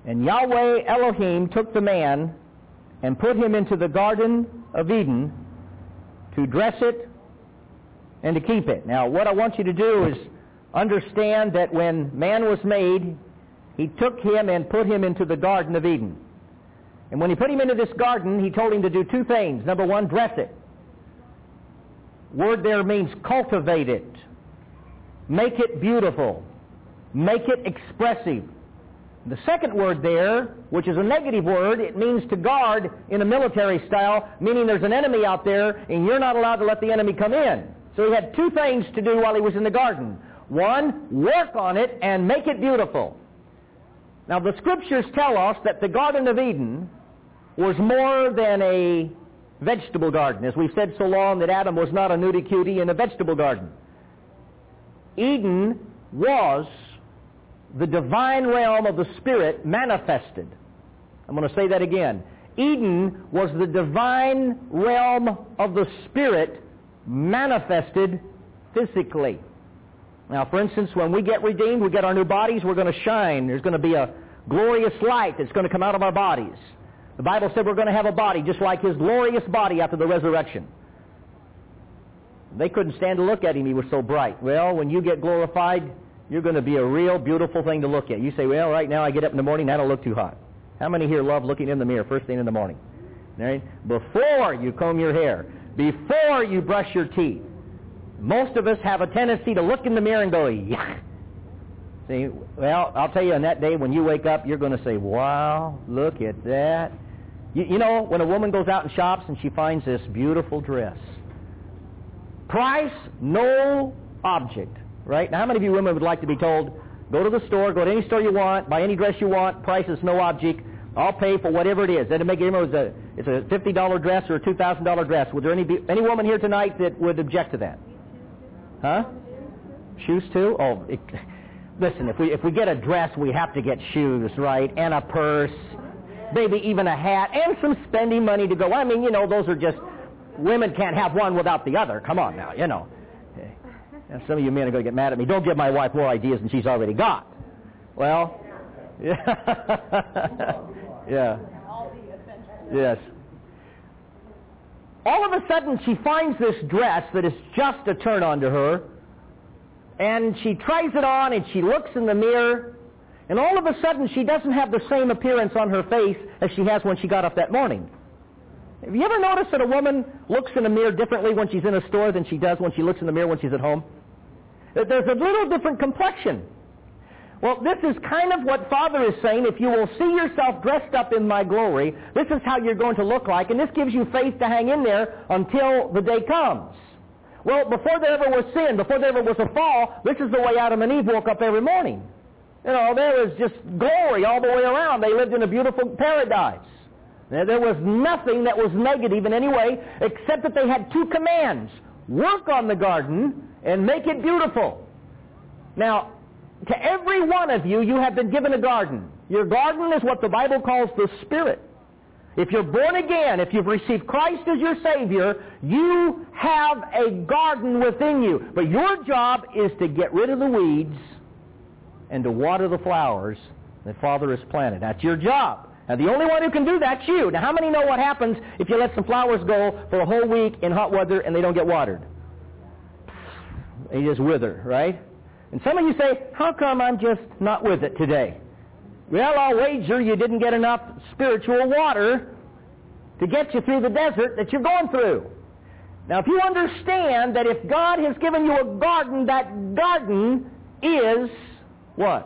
And Yahweh Elohim took the man and put him into the Garden of Eden to dress it and to keep it. Now, what I want you to do is understand that when man was made, he took him and put him into the Garden of Eden. And when he put him into this garden, he told him to do two things. Number one, dress it. Word there means cultivate it. Make it beautiful. Make it expressive. The second word there, which is a negative word, it means to guard in a military style, meaning there's an enemy out there and you're not allowed to let the enemy come in. So he had two things to do while he was in the garden. One, work on it and make it beautiful. Now the Scriptures tell us that the Garden of Eden was more than a vegetable garden. As we've said so long that Adam was not a nudie-cutie in a vegetable garden. Eden was the divine realm of the Spirit manifested. I'm going to say that again. Eden was the divine realm of the Spirit manifested physically. Now, for instance, when we get redeemed, we get our new bodies, we're going to shine. There's going to be a glorious light that's going to come out of our bodies. The Bible said we're going to have a body just like His glorious body after the resurrection. They couldn't stand to look at Him. He was so bright. Well, when you get glorified, you're going to be a real beautiful thing to look at. You say, well, right now I get up in the morning, I don't look too hot. How many here love looking in the mirror first thing in the morning? Right? Before you comb your hair, before you brush your teeth. Most of us have a tendency to look in the mirror and go, yuck. See, well, I'll tell you, on that day when you wake up, you're going to say, wow, look at that. You know, when a woman goes out and shops and she finds this beautiful dress. Price, no object, right? Now, how many of you women would like to be told, go to the store, go to any store you want, buy any dress you want, price is no object, I'll pay for whatever it is. Doesn't make any difference it's a $50 dress or a $2,000 dress. Would there any woman here tonight that would object to that? Huh? Shoes too? Oh, listen, if we get a dress, we have to get shoes, right? And a purse, maybe even a hat, and some spending money to go. I mean, you know, those are just, women can't have one without the other. Come on now, you know. And some of you men are going to get mad at me. Don't give my wife more ideas than she's already got. Well, yeah. Yeah. Yes. All of a sudden she finds this dress that is just a turn on to her, and she tries it on and she looks in the mirror, and all of a sudden she doesn't have the same appearance on her face as she has when she got up that morning. Have you ever noticed that a woman looks in a mirror differently when she's in a store than she does when she looks in the mirror when she's at home? There's a little different complexion. Well, this is kind of what Father is saying. If you will see yourself dressed up in my glory, this is how you're going to look like, and this gives you faith to hang in there until the day comes. Well, before there ever was sin, before there ever was a fall, this is the way Adam and Eve woke up every morning. You know, there was just glory all the way around. They lived in a beautiful paradise. There was nothing that was negative in any way, except that they had two commands. Work on the garden and make it beautiful. Now, to every one of you, you have been given a garden. Your garden is what the Bible calls the Spirit. If you're born again, if you've received Christ as your Savior, you have a garden within you. But your job is to get rid of the weeds and to water the flowers that Father has planted. That's your job. Now, the only one who can do that's you. Now, how many know what happens if you let some flowers go for a whole week in hot weather and they don't get watered? They just wither, right? And some of you say, how come I'm just not with it today? Well, I'll wager you didn't get enough spiritual water to get you through the desert that you're going through. Now, if you understand that if God has given you a garden, that garden is what?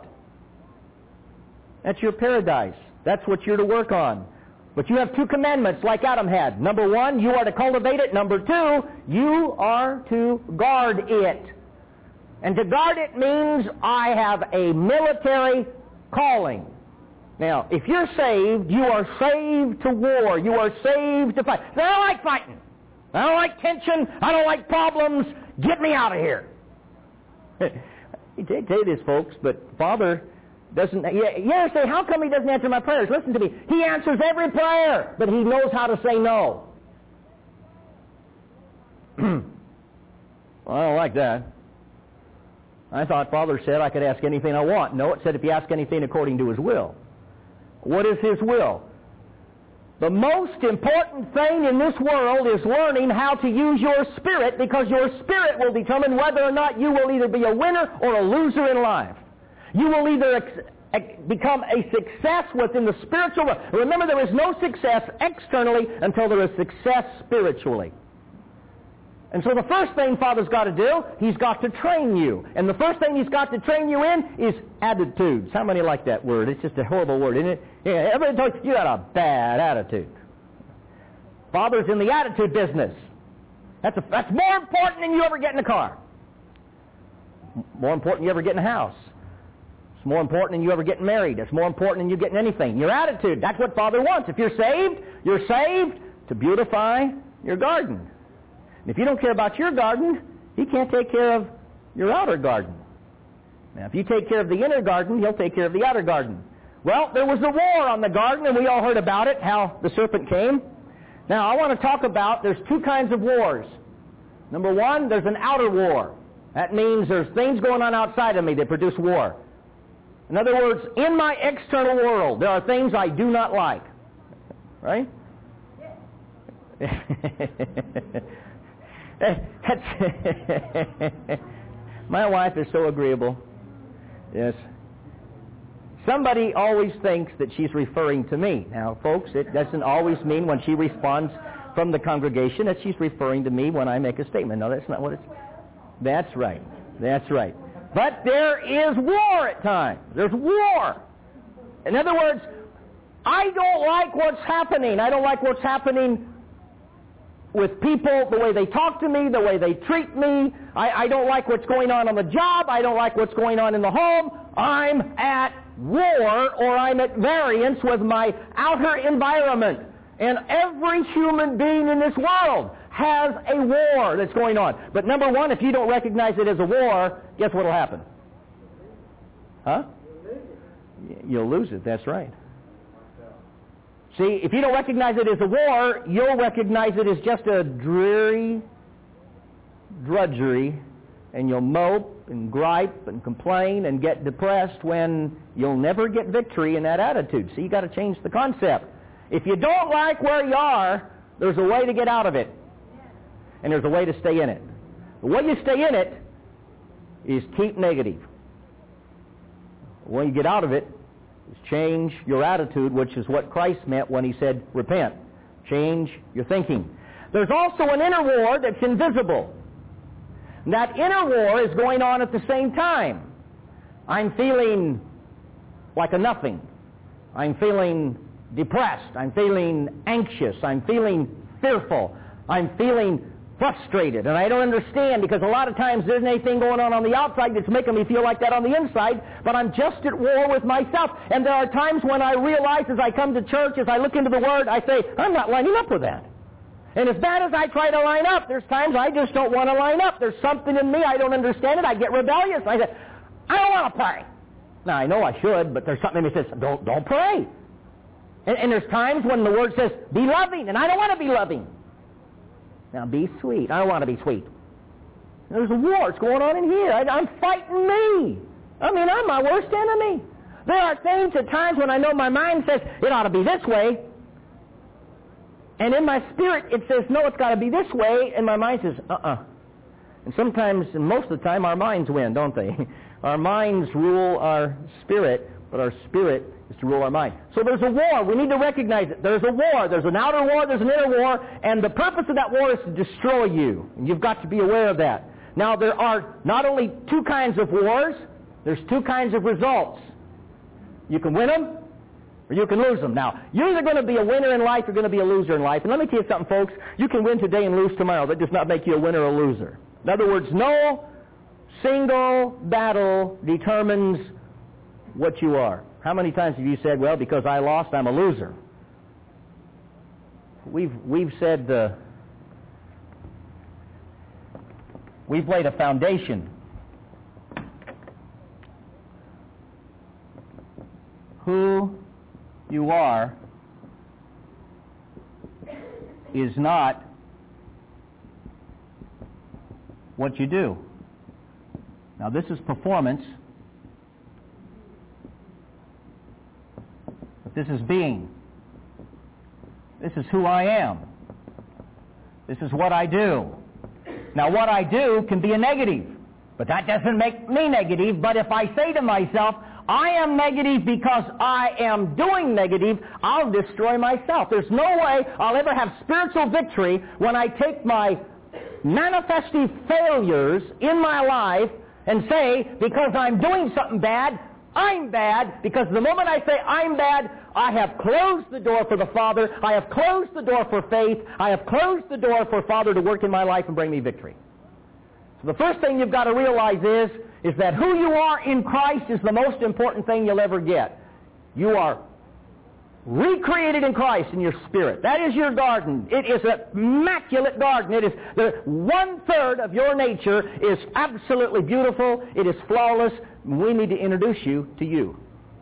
That's your paradise. That's what you're to work on. But you have two commandments like Adam had. Number one, you are to cultivate it. Number two, you are to guard it. And to guard it means I have a military calling. Now, if you're saved, you are saved to war. You are saved to fight. I don't like fighting. I don't like tension. I don't like problems. Get me out of here. I tell you this, folks, but Father doesn't... You ever say, how come He doesn't answer my prayers? Listen to me. He answers every prayer, but He knows how to say no. Well, I don't like that. I thought Father said I could ask anything I want. No, it said if you ask anything according to His will. What is His will? The most important thing in this world is learning how to use your spirit, because your spirit will determine whether or not you will either be a winner or a loser in life. You will either become a success within the spiritual world. Remember, there is no success externally until there is success spiritually. And so the first thing Father's got to do, He's got to train you. And the first thing He's got to train you in is attitudes. How many like that word? It's just a horrible word, isn't it? Yeah, everybody tells you got a bad attitude. Father's in the attitude business. That's more important than you ever get in a car. More important than you ever get in a house. It's more important than you ever getting married. It's more important than you getting anything. Your attitude, that's what Father wants. If you're saved to beautify your garden. And if you don't care about your garden, He can't take care of your outer garden. Now, if you take care of the inner garden, He'll take care of the outer garden. Well, there was a war on the garden, and we all heard about it, how the serpent came. Now, I want to talk about, there's two kinds of wars. Number one, there's an outer war. That means there's things going on outside of me that produce war. In other words, in my external world, there are things I do not like. Right? My wife is so agreeable. Yes. Somebody always thinks that she's referring to me. Now, folks, it doesn't always mean when she responds from the congregation that she's referring to me when I make a statement. No, that's not what it's... That's right. That's right. But there is war at times. There's war. In other words, I don't like what's happening. I don't like what's happening with people, the way they talk to me, the way they treat me. I don't like what's going on the job. I don't like what's going on in the home. I'm at war, or I'm at variance with my outer environment. And every human being in this world has a war that's going on. But number one, if you don't recognize it as a war, guess what will happen? Huh? You'll lose it, that's right. See, if you don't recognize it as a war, you'll recognize it as just a dreary drudgery, and you'll mope and gripe and complain and get depressed when you'll never get victory in that attitude. So you've got to change the concept. If you don't like where you are, there's a way to get out of it. And there's a way to stay in it. The way you stay in it is keep negative. The way you get out of it is change your attitude, which is what Christ meant when He said, repent. Change your thinking. There's also an inner war that's invisible. And that inner war is going on at the same time. I'm feeling like a nothing. I'm feeling depressed. I'm feeling anxious. I'm feeling fearful. I'm feeling frustrated. And I don't understand, because a lot of times there isn't anything going on the outside that's making me feel like that on the inside, but I'm just at war with myself. And there are times when I realize, as I come to church, as I look into the Word, I say, I'm not lining up with that. And as bad as I try to line up, there's times I just don't want to line up. There's something in me, I don't understand it, I get rebellious. I say, I don't want to pray. Now, I know I should, but there's something in me that says, don't pray. And there's times when the Word says, be loving, and I don't want to be loving. Now, be sweet. I don't want to be sweet. There's a war. It's going on in here. I'm fighting me. I mean, I'm my worst enemy. There are things at times when I know my mind says, it ought to be this way. And in my spirit, it says, no, it's got to be this way. And my mind says, And sometimes, and most of the time, our minds win, don't they? Our minds rule our spirit, but our spirit is to rule our mind. So there's a war. We need to recognize it. There's a war. There's an outer war. There's an inner war. And the purpose of that war is to destroy you. And you've got to be aware of that. Now, there are not only two kinds of wars, there's two kinds of results. You can win them, or you can lose them. Now, you're either going to be a winner in life or going to be a loser in life. And let me tell you something, folks. You can win today and lose tomorrow. That does not make you a winner or a loser. In other words, no single battle determines what you are. How many times have you said, well, because I lost, I'm a loser? We've said, we've laid a foundation. Who you are is not what you do. Now, this is performance. The This is being. This is who I am. This is what I do. Now, what I do can be a negative, but that doesn't make me negative. But if I say to myself, I am negative because I am doing negative, I'll destroy myself. There's no way I'll ever have spiritual victory when I take my manifestive failures in my life and say, because I'm doing something bad, I'm bad, because the moment I say I'm bad, I have closed the door for the Father, I have closed the door for faith, I have closed the door for Father to work in my life and bring me victory. So the first thing you've got to realize is that who you are in Christ is the most important thing you'll ever get. You are recreated in Christ in your spirit. That is your garden. It is an immaculate garden. It is the 1/3 of your nature is absolutely beautiful. It is flawless. We need to introduce you to you.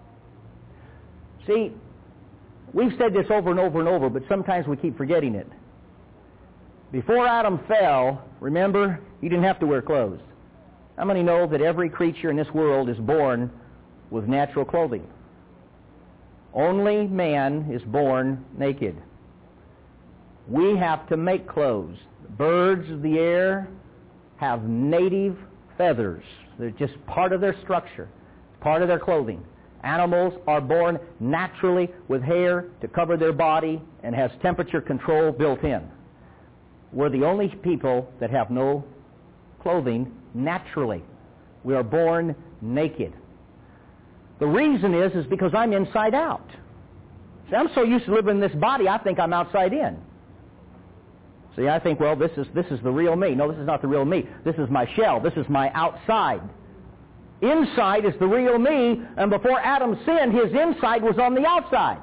See, we've said this over and over and over, but sometimes we keep forgetting it. Before Adam fell, remember, he didn't have to wear clothes. How many know that every creature in this world is born with natural clothing? Only man is born naked. We have to make clothes. Birds of the air have native feathers. They're just part of their structure, part of their clothing. Animals are born naturally with hair to cover their body and has temperature control built in. We're the only people that have no clothing naturally. We are born naked. The reason is because I'm inside out. See, I'm so used to living in this body, I think I'm outside in. See, I think, well, this is the real me. No, this is not the real me. This is my shell. This is my outside. Inside is the real me, and before Adam sinned, his inside was on the outside.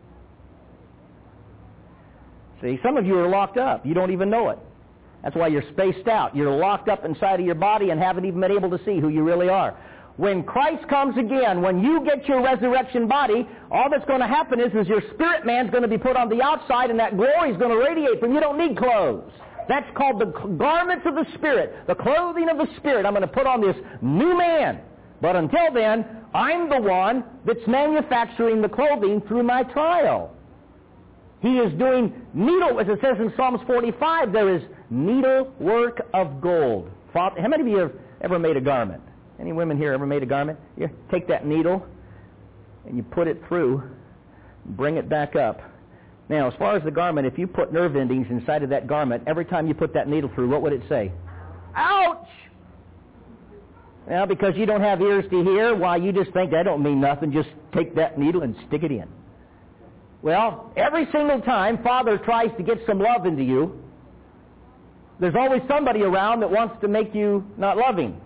See, some of you are locked up. You don't even know it. That's why you're spaced out. You're locked up inside of your body and haven't even been able to see who you really are. When Christ comes again, when you get your resurrection body, all that's going to happen is your spirit man's going to be put on the outside, and that glory is going to radiate from you. You don't need clothes. That's called the garments of the Spirit, the clothing of the Spirit. I'm going to put on this new man. But until then, I'm the one that's manufacturing the clothing through my trial. He is doing needle, as it says in Psalms 45, there is needlework of gold. How many of you have ever made a garment? Any women here ever made a garment? You take that needle and you put it through, bring it back up. Now, as far as the garment, if you put nerve endings inside of that garment, every time you put that needle through, what would it say? Ouch! Now, because you don't have ears to hear, why, you just think that don't mean nothing. Just take that needle and stick it in. Well, every single time Father tries to get some love into you, there's always somebody around that wants to make you not loving.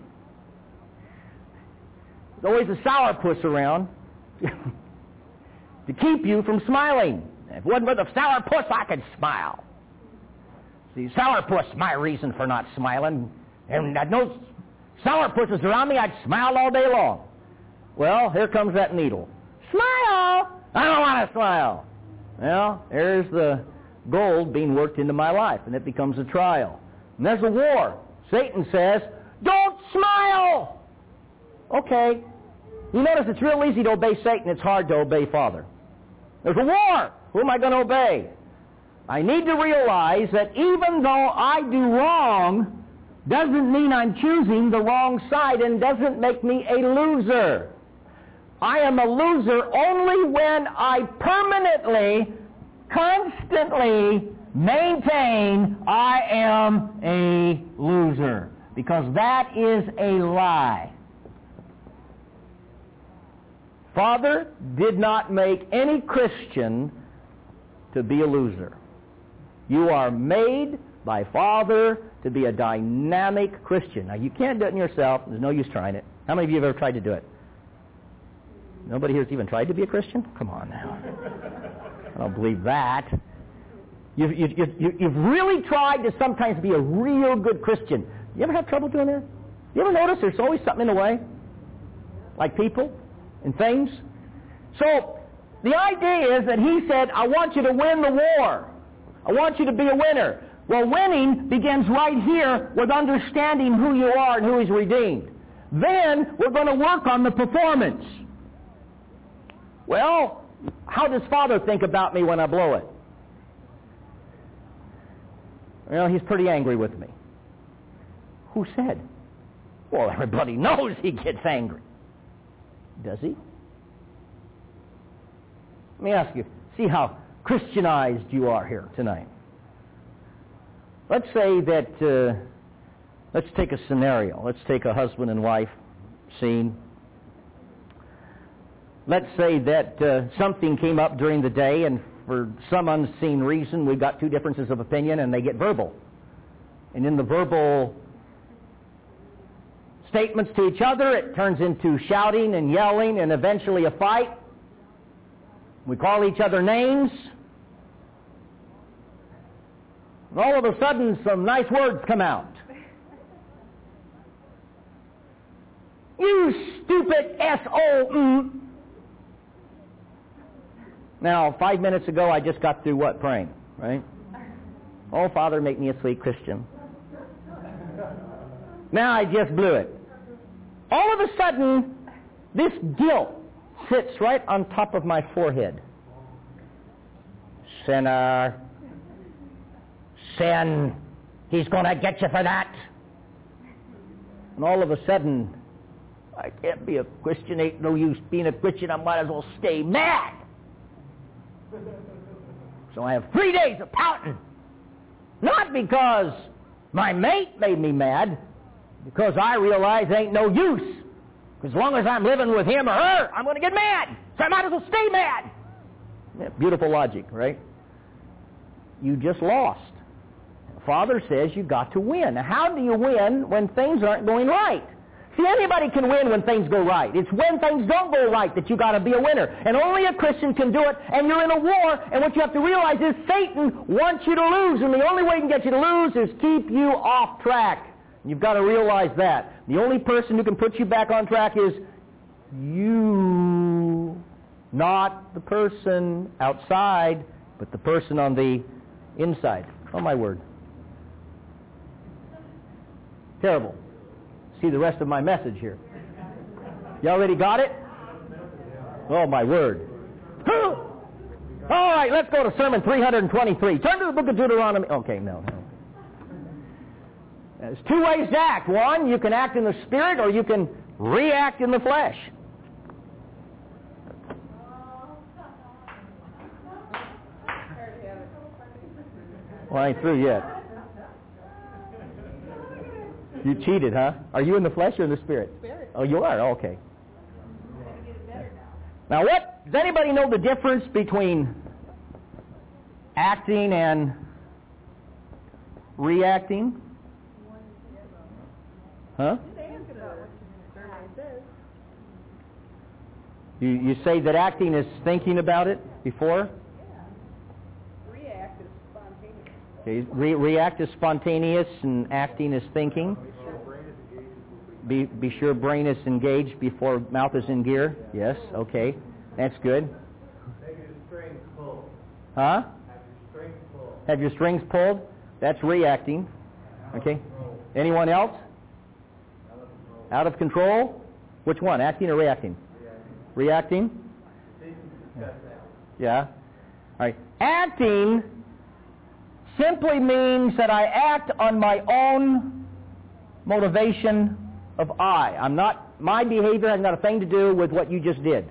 There's always a sourpuss around to keep you from smiling. If it wasn't for the sourpuss, I could smile. See, sourpuss is my reason for not smiling. And I'd no sourpusses around me, I'd smile all day long. Well, here comes that needle. Smile! I don't want to smile. Well, there's the gold being worked into my life, and it becomes a trial. And there's a war. Satan says, don't smile! Okay. You notice it's real easy to obey Satan. It's hard to obey Father. There's a war. Who am I going to obey? I need to realize that even though I do wrong, doesn't mean I'm choosing the wrong side and doesn't make me a loser. I am a loser only when I permanently, constantly maintain I am a loser. Because that is a lie. Father did not make any Christian to be a loser. You are made by Father to be a dynamic Christian. Now, you can't do it in yourself. There's no use trying it. How many of you have ever tried to do it? Nobody here has even tried to be a Christian? Come on now. I don't believe that. You've really tried to sometimes be a real good Christian. You ever have trouble doing that? You ever notice there's always something in the way? Like people and things? So, the idea is that he said, I want you to win the war. I want you to be a winner. Well, winning begins right here with understanding who you are and who is redeemed. Then, we're going to work on the performance. Well, How does Father think about me when I blow it? Well, he's pretty angry with me. Who said? Well, everybody knows he gets angry. Does he? Let me ask you, see how Christianized you are here tonight. Let's say that, let's take a scenario. Let's take a husband and wife scene. Let's say that something came up during the day, and for some unseen reason we got two differences of opinion, and they get verbal. And in the verbal statements to each other, it turns into shouting and yelling and eventually a fight. We call each other names. And all of a sudden, some nice words come out. You stupid S-O-E. Now, 5 minutes ago, I just got through what? Praying, right? Oh, Father, make me a sweet Christian. Now I just blew it. All of a sudden, this guilt sits right on top of my forehead. Sinner. Sin. He's going to get you for that. And all of a sudden, I can't be a Christian. Ain't no use being a Christian. I might as well stay mad. So I have 3 days of pouting. Not because my mate made me mad, because I realize ain't no use. As long as I'm living with him or her, I'm going to get mad. So I might as well stay mad. Yeah, beautiful logic, right? You just lost. Father says you got to win. Now, how do you win when things aren't going right? See, anybody can win when things go right. It's when things don't go right that you got to be a winner. And only a Christian can do it, and you're in a war, and what you have to realize is Satan wants you to lose, and the only way he can get you to lose is keep you off track. You've got to realize that. The only person who can put you back on track is you, not the person outside, but the person on the inside. Oh, my word. Terrible. See the rest of my message here. You already got it? Oh, my word. All right, let's go to Sermon 323. Turn to the book of Deuteronomy. Okay, no. There's two ways to act. One, you can act in the Spirit, or you can react in the flesh. Well, I ain't through yet. You cheated, huh? Are you in the flesh or in the Spirit? Spirit. Oh, you are? Oh, okay. Now, what does anybody know the difference between acting and reacting? Huh? You say that acting is thinking about it before? React is spontaneous. Okay. React is spontaneous and acting is thinking. Be sure brain is engaged before mouth is in gear. Yes, okay. That's good. Have your strings pulled. Huh? Have your strings pulled. Have your strings pulled? That's reacting. Okay. Anyone else? Out of control? Which one? Acting or reacting? Reacting? Yeah. All right. Acting simply means that I act on my own motivation of I. My behavior has got a thing to do with what you just did.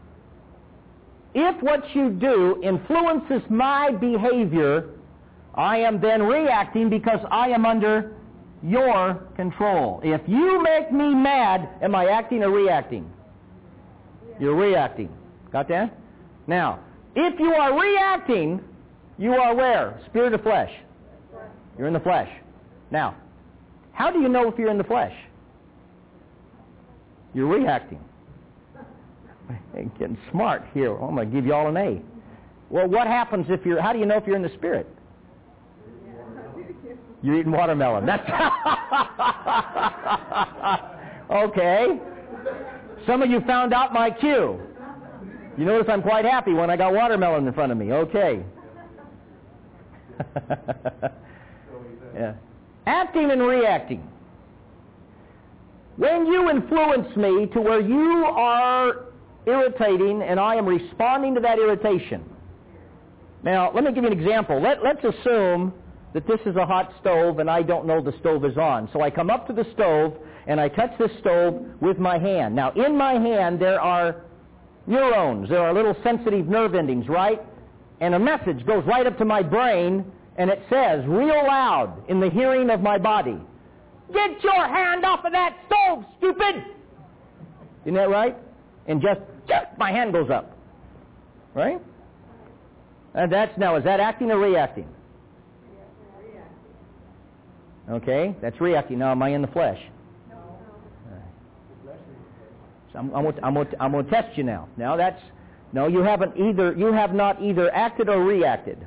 If what you do influences my behavior, I am then reacting because I am under your control. If you make me mad, am I acting or reacting? You're reacting. Got that? Now, if you are reacting, you are where? Spirit or flesh? You're in the flesh. Now, how do you know if you're in the flesh? You're reacting. I'm getting smart here. I'm going to give you all an A. Well, what happens if how do you know if you're in the Spirit? You're eating watermelon. That's okay. Some of you found out my cue. You notice I'm quite happy when I got watermelon in front of me. Okay. Yeah. Acting and reacting. When you influence me to where you are irritating, and I am responding to that irritation. Now, let me give you an example. Let's assume that this is a hot stove and I don't know the stove is on. So I come up to the stove and I touch the stove with my hand. Now, in my hand there are neurons. There are little sensitive nerve endings, right? And a message goes right up to my brain, and it says real loud in the hearing of my body, "Get your hand off of that stove, stupid!" Isn't that right? And just my hand goes up. Right? And is that acting or reacting? Okay, that's reacting. Now, am I in the flesh? So I'm going to test you now. No, you have not either acted or reacted.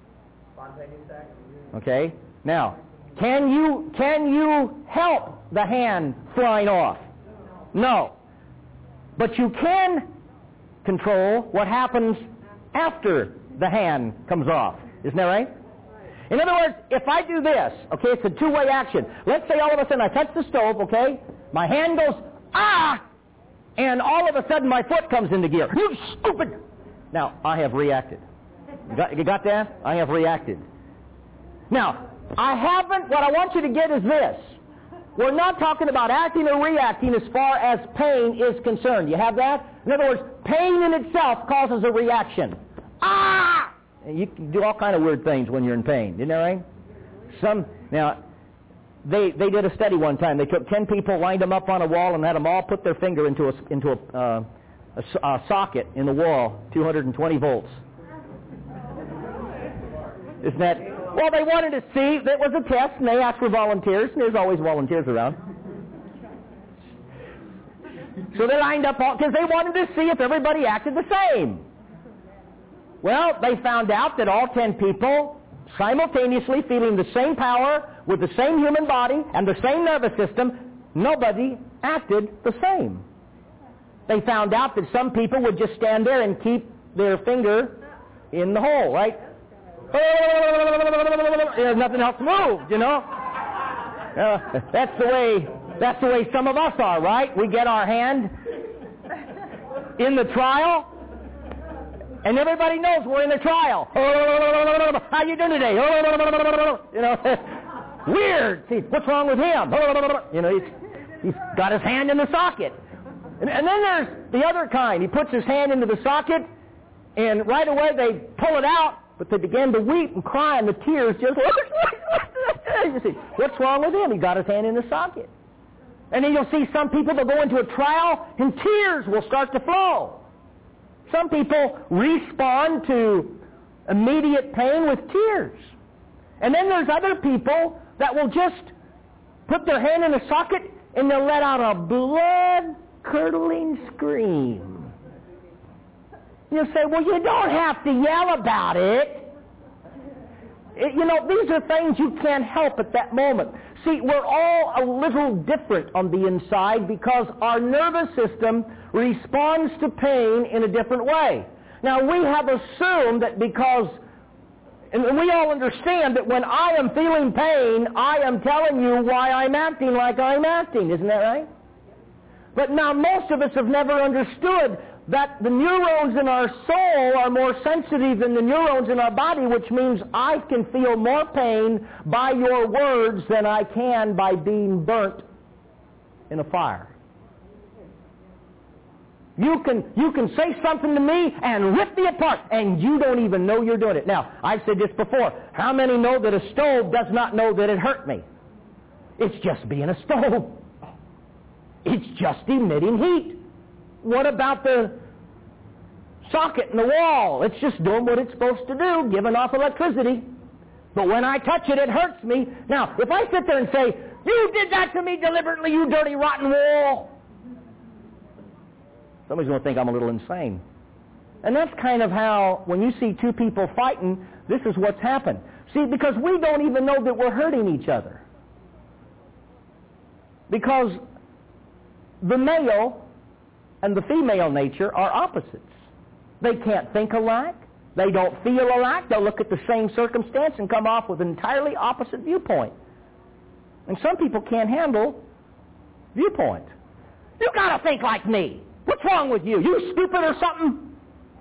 Okay. Now, can you help the hand flying off? No. But you can control what happens after the hand comes off. Isn't that right? In other words, if I do this, okay, it's a two-way action. Let's say all of a sudden I touch the stove, okay? My hand goes, ah! And all of a sudden my foot comes into gear. You stupid! Now, I have reacted. You got that? I have reacted. Now, what I want you to get is this. We're not talking about acting or reacting as far as pain is concerned. You have that? In other words, pain in itself causes a reaction. Ah! And you can do all kind of weird things when you're in pain. Isn't that right? They did a study one time. They took 10 people, lined them up on a wall, and had them all put their finger into a socket in the wall, 220 volts. Isn't that? Well, they wanted to see. That was a test, and they asked for volunteers, and there's always volunteers around. So they lined up because they wanted to see if everybody acted the same. Well, they found out that all 10 people, simultaneously feeling the same power, with the same human body and the same nervous system, nobody acted the same. They found out that some people would just stand there and keep their finger in the hole, right? There's nothing else moved, you know. That's the way some of us are, right? We get our hand in the trial, and everybody knows we're in a trial. How you doing today? You know, weird. See, what's wrong with him? You know, he's got his hand in the socket. And then there's the other kind. He puts his hand into the socket, and right away they pull it out, but they begin to weep and cry, and the tears just... You see, what's wrong with him? He got his hand in the socket. And then you'll see some people that go into a trial, and tears will start to flow. Some people respond to immediate pain with tears. And then there's other people that will just put their hand in a socket and they'll let out a blood-curdling scream. You'll say, well, you don't have to yell about it. You know, these are things you can't help at that moment. See, we're all a little different on the inside because our nervous system responds to pain in a different way. Now, we have assumed that because, and we all understand that when I am feeling pain, I am telling you why I'm acting like I'm acting. Isn't that right? But now most of us have never understood that the neurons in our soul are more sensitive than the neurons in our body, which means I can feel more pain by your words than I can by being burnt in a fire. You can say something to me and rip me apart, and you don't even know you're doing it. Now, I've said this before. How many know that a stove does not know that it hurt me? It's just being a stove. It's just emitting heat. What about the socket in the wall? It's just doing what it's supposed to do, giving off electricity. But when I touch it, it hurts me. Now, if I sit there and say, you did that to me deliberately, you dirty, rotten wall, somebody's going to think I'm a little insane. And that's kind of how, when you see two people fighting, this is what's happened. See, because we don't even know that we're hurting each other. Because the male and the female nature are opposites. They can't think alike. They don't feel alike. They'll look at the same circumstance and come off with an entirely opposite viewpoint. And some people can't handle viewpoint. You got to think like me. What's wrong with you? You stupid or something?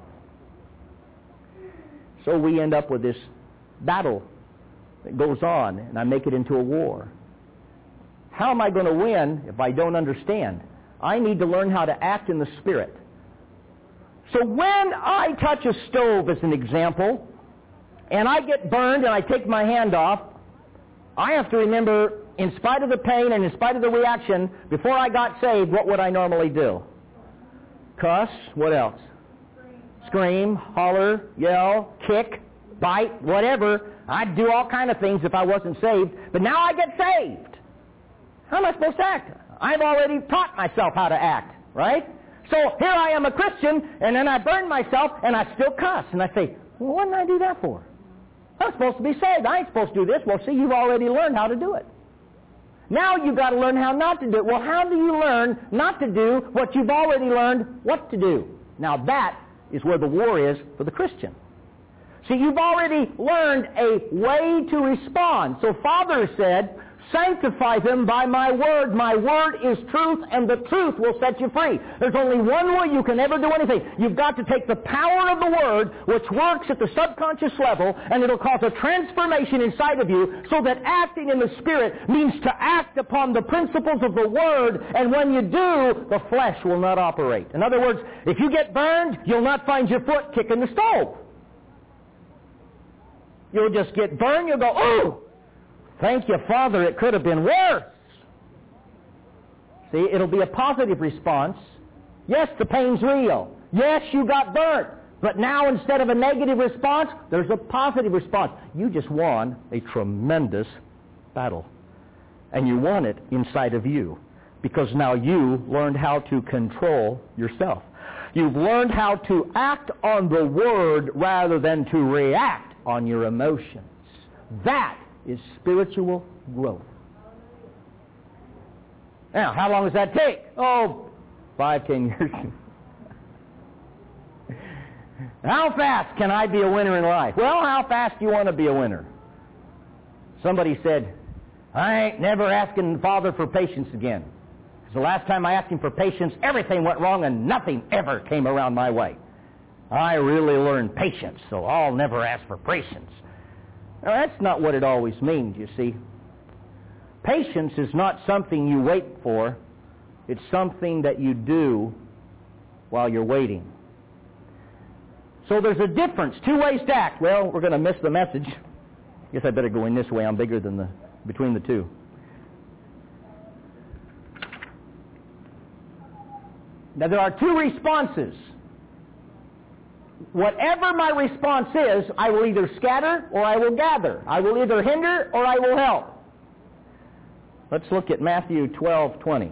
So we end up with this battle that goes on, and I make it into a war. How am I going to win if I don't understand? I need to learn how to act in the Spirit. So when I touch a stove, as an example, and I get burned and I take my hand off, I have to remember, in spite of the pain and in spite of the reaction, before I got saved, what would I normally do? Cuss. What else? Scream, holler, yell, kick, bite, whatever. I'd do all kind of things if I wasn't saved. But now I get saved. How am I supposed to act? I've already taught myself how to act, right? So here I am, a Christian, and then I burn myself, and I still cuss. And I say, well, what did I do that for? I'm supposed to be saved. I ain't supposed to do this. Well, see, you've already learned how to do it. Now you've got to learn how not to do it. Well, how do you learn not to do what you've already learned what to do? Now that is where the war is for the Christian. See, you've already learned a way to respond. So Father said, sanctify them by my word. My word is truth, and the truth will set you free. There's only one way you can ever do anything. You've got to take the power of the word, which works at the subconscious level, and it'll cause a transformation inside of you, so that acting in the Spirit means to act upon the principles of the word, and when you do, the flesh will not operate. In other words, if you get burned, you'll not find your foot kicking the stove. You'll just get burned, you'll go, oh! Thank you, Father, it could have been worse. See, it'll be a positive response. Yes, the pain's real. Yes, you got burnt. But now instead of a negative response, there's a positive response. You just won a tremendous battle. And you won it inside of you. Because now you learned how to control yourself. You've learned how to act on the Word rather than to react on your emotions. That is spiritual growth. Now, how long does that take? 5-10 years. How fast can I be a winner in life? Well, how fast do you want to be a winner? Somebody said, I ain't never asking Father for patience again. Because the last time I asked Him for patience, everything went wrong and nothing ever came around my way. I really learned patience, so I'll never ask for patience. Now, that's not what it always means, you see. Patience is not something you wait for. It's something that you do while you're waiting. So there's a difference. 2 ways to act. Well, we're going to miss the message. Guess I better go in this way. I'm bigger than between the two. Now, there are 2 responses. Whatever my response is, I will either scatter or I will gather. I will either hinder or I will help. Let's look at Matthew 12:20.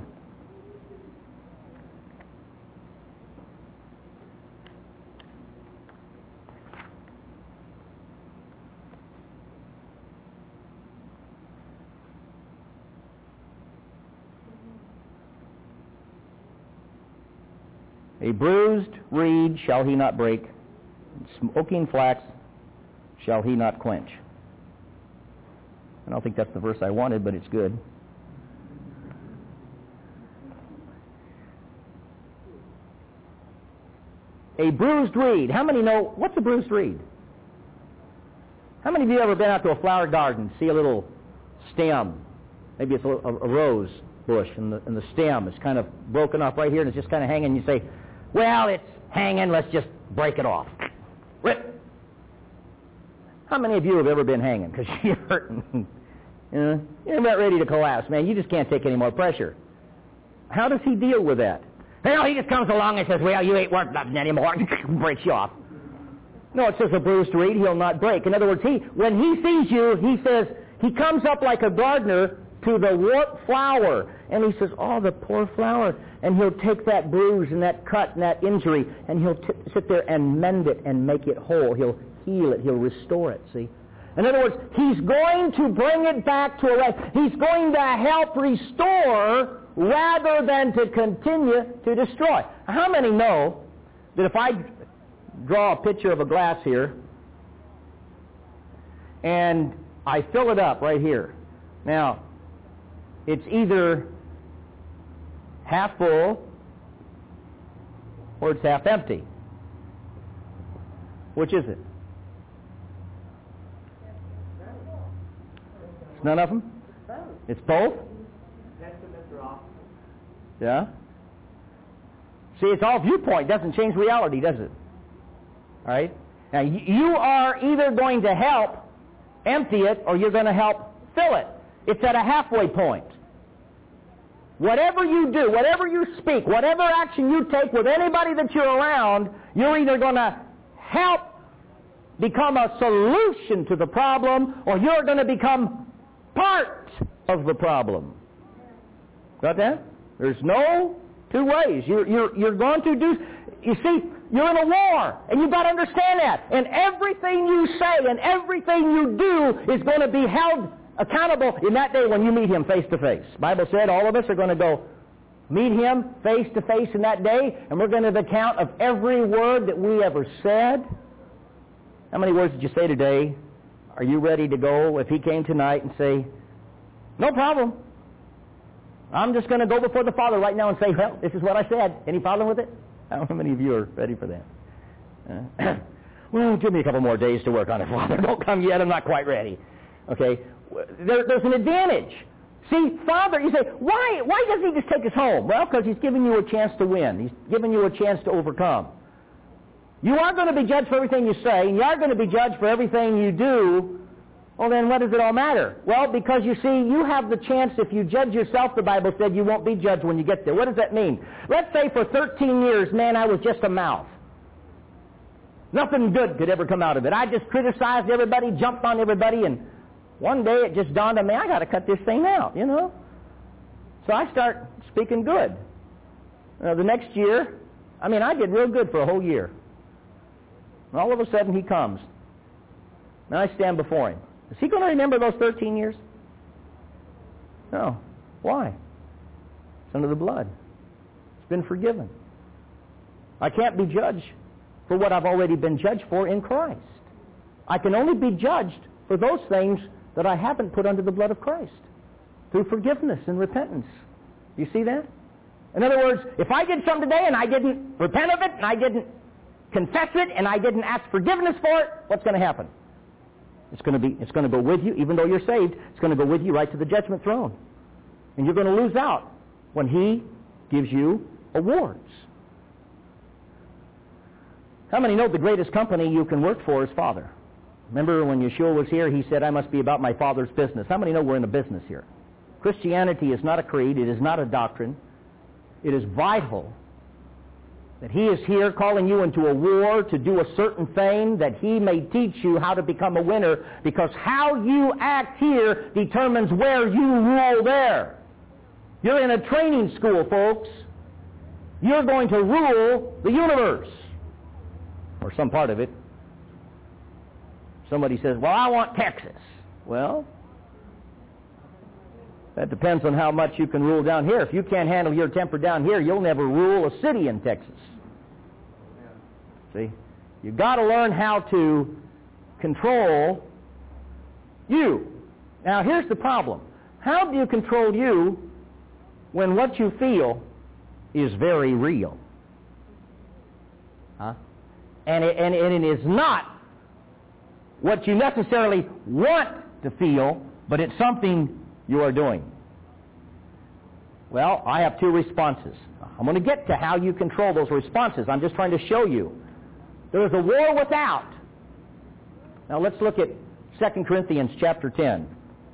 A bruised reed shall he not break, smoking flax shall he not quench. I don't think that's the verse I wanted, but it's good. A bruised reed. How many know, what's a bruised reed? How many of you ever been out to a flower garden, see a little stem? Maybe it's a rose bush, and the stem is kind of broken off right here, and it's just kind of hanging. You say, well, it's hanging, let's just break it off. Rip. How many of you have ever been hanging? Because you're hurting. You're about ready to collapse, man. You just can't take any more pressure. How does he deal with that? Well, he just comes along and says, well, you ain't worth nothing anymore, and breaks you off. No, it says a bruised reed, he'll not break. In other words, when he sees you, he says, he comes up like a gardener to the warped flower, and he says, oh, the poor flower. And he'll take that bruise and that cut and that injury, and he'll sit there and mend it and make it whole. He'll heal it. He'll restore it, see? In other words, he's going to bring it back to a life. He's going to help restore rather than to continue to destroy. How many know that if I draw a picture of a glass here and I fill it up right here, now, it's either half full or it's half empty? Which is it? It's none of them? It's both? Testaments are opposite. Yeah? See, it's all viewpoint. It doesn't change reality, does it? All right? Now, you are either going to help empty it or you're going to help fill it. It's at a halfway point. Whatever you do, whatever you speak, whatever action you take with anybody that you're around, you're either going to help become a solution to the problem or you're going to become part of the problem. Got that? There's no two ways. You're going to do... You see, you're in a war, and you've got to understand that. And everything you say and everything you do is going to be held accountable in that day when you meet Him face to face. The Bible said all of us are going to go meet Him face to face in that day, and we're going to give account of every word that we ever said. How many words did you say today? Are you ready to go if He came tonight and say, no problem. I'm just going to go before the Father right now and say, well, this is what I said. Any problem with it? How many of you are ready for that? Well, give me a couple more days to work on it, Father. Don't come yet. I'm not quite ready. Okay? There's an advantage. See, Father, you say, why doesn't He just take us home? Well, because He's giving you a chance to win. He's giving you a chance to overcome. You are going to be judged for everything you say, and you are going to be judged for everything you do. Well, then what does it all matter? Well, because you see, you have the chance, if you judge yourself, the Bible said, you won't be judged when you get there. What does that mean? Let's say for 13 years, man, I was just a mouth. Nothing good could ever come out of it. I just criticized everybody, jumped on everybody, and one day it just dawned on me, I got to cut this thing out, you know. So I start speaking good. The next year, I did real good for a whole year. And all of a sudden he comes. And I stand before Him. Is He going to remember those 13 years? No. Why? It's under the blood. It's been forgiven. I can't be judged for what I've already been judged for in Christ. I can only be judged for those things that I haven't put under the blood of Christ through forgiveness and repentance. Do you see that? In other words, if I did something today and I didn't repent of it and I didn't confess it and I didn't ask forgiveness for it, what's going to happen? It's going to go with you, even though you're saved, it's going to go with you right to the judgment throne. And you're going to lose out when He gives you awards. How many know the greatest company you can work for is Father? Remember when Yeshua was here, He said, I must be about my Father's business. How many know we're in a business here? Christianity is not a creed. It is not a doctrine. It is vital that He is here calling you into a war to do a certain thing that He may teach you how to become a winner, because how you act here determines where you rule there. You're in a training school, folks. You're going to rule the universe, or some part of it. Somebody says, well, I want Texas. Well, that depends on how much you can rule down here. If you can't handle your temper down here, you'll never rule a city in Texas. See? You've got to learn how to control you. Now, here's the problem. How do you control you when what you feel is very real? Huh? And it is not what you necessarily want to feel, but it's something you are doing. Well, I have two responses. I'm going to get to how you control those responses. I'm just trying to show you. There is a war without. Now let's look at 2 Corinthians chapter 10.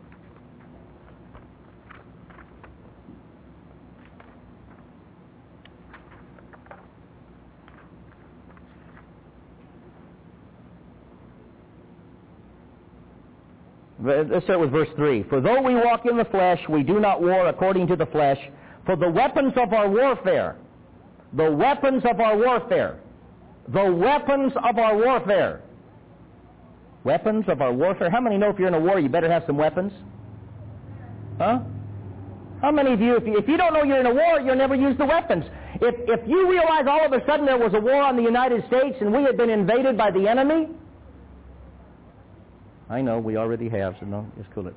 Let's start with verse 3. For though we walk in the flesh, we do not war according to the flesh. For the weapons of our warfare, the weapons of our warfare, the weapons of our warfare. Weapons of our warfare. How many know if you're in a war, you better have some weapons? Huh? How many of you, if you don't know you're in a war, you'll never use the weapons. If you realize all of a sudden there was a war on the United States and we had been invaded by the enemy, I know, we already have, so no, just cool it.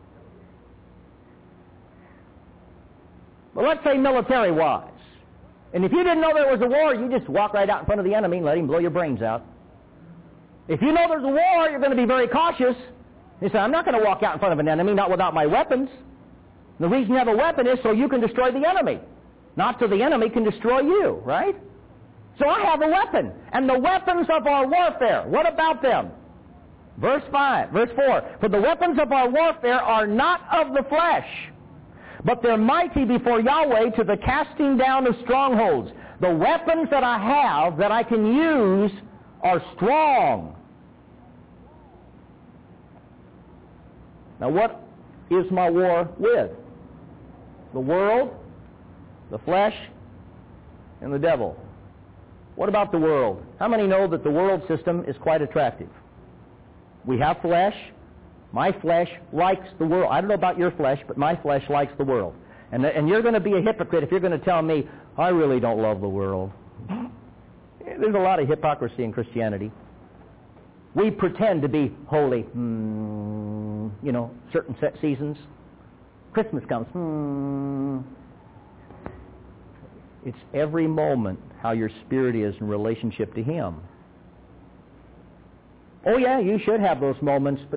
But let's say military-wise. And if you didn't know there was a war, you just walk right out in front of the enemy and let him blow your brains out. If you know there's a war, you're going to be very cautious. You say, I'm not going to walk out in front of an enemy, not without my weapons. The reason you have a weapon is so you can destroy the enemy, not so the enemy can destroy you, right? So I have a weapon. And the weapons of our warfare, what about them? Verse 4, for the weapons of our warfare are not of the flesh, but they're mighty before Yahweh to the casting down of strongholds. The weapons that I have that I can use are strong. Now what is my war with? The world, the flesh, and the devil. What about the world? How many know that the world system is quite attractive? We have flesh. My flesh likes the world. I don't know about your flesh, but my flesh likes the world. And you're going to be a hypocrite if you're going to tell me, I really don't love the world. There's a lot of hypocrisy in Christianity. We pretend to be holy. Certain set seasons. Christmas comes. It's every moment how your spirit is in relationship to Him. Oh yeah, you should have those moments, but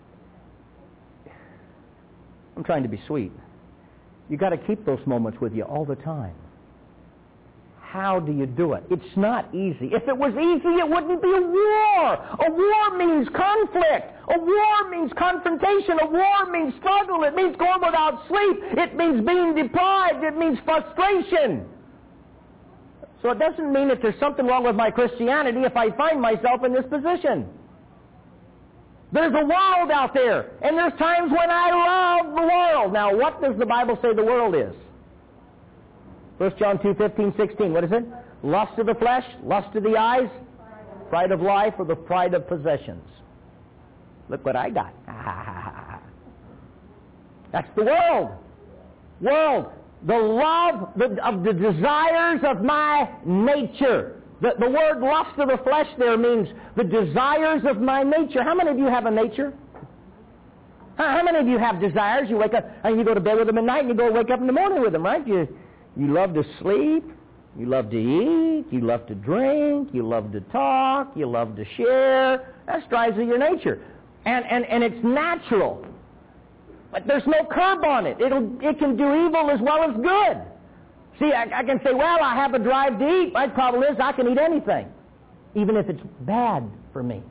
I'm trying to be sweet. You got to keep those moments with you all the time. How do you do it? It's not easy. If it was easy, it wouldn't be a war. A war means conflict. A war means confrontation. A war means struggle. It means going without sleep. It means being deprived. It means frustration. So it doesn't mean that there's something wrong with my Christianity if I find myself in this position. There's a world out there, and there's times when I love the world. Now, what does the Bible say the world is? 1 John 2:15-16. What is it? Lust of the flesh, lust of the eyes, pride of life, or the pride of possessions. Look what I got. That's the world. World. The love of the desires of my nature. The word lust of the flesh there means the desires of my nature. How many of you have a nature? How many of you have desires? You wake up and you go to bed with them at night and you go wake up in the morning with them, right? You love to sleep. You love to eat. You love to drink. You love to talk. You love to share. That's drives of your nature. And it's natural. But there's no curb on it. It can do evil as well as good. See, I can say, well, I have a drive to eat. My problem is I can eat anything, even if it's bad for me.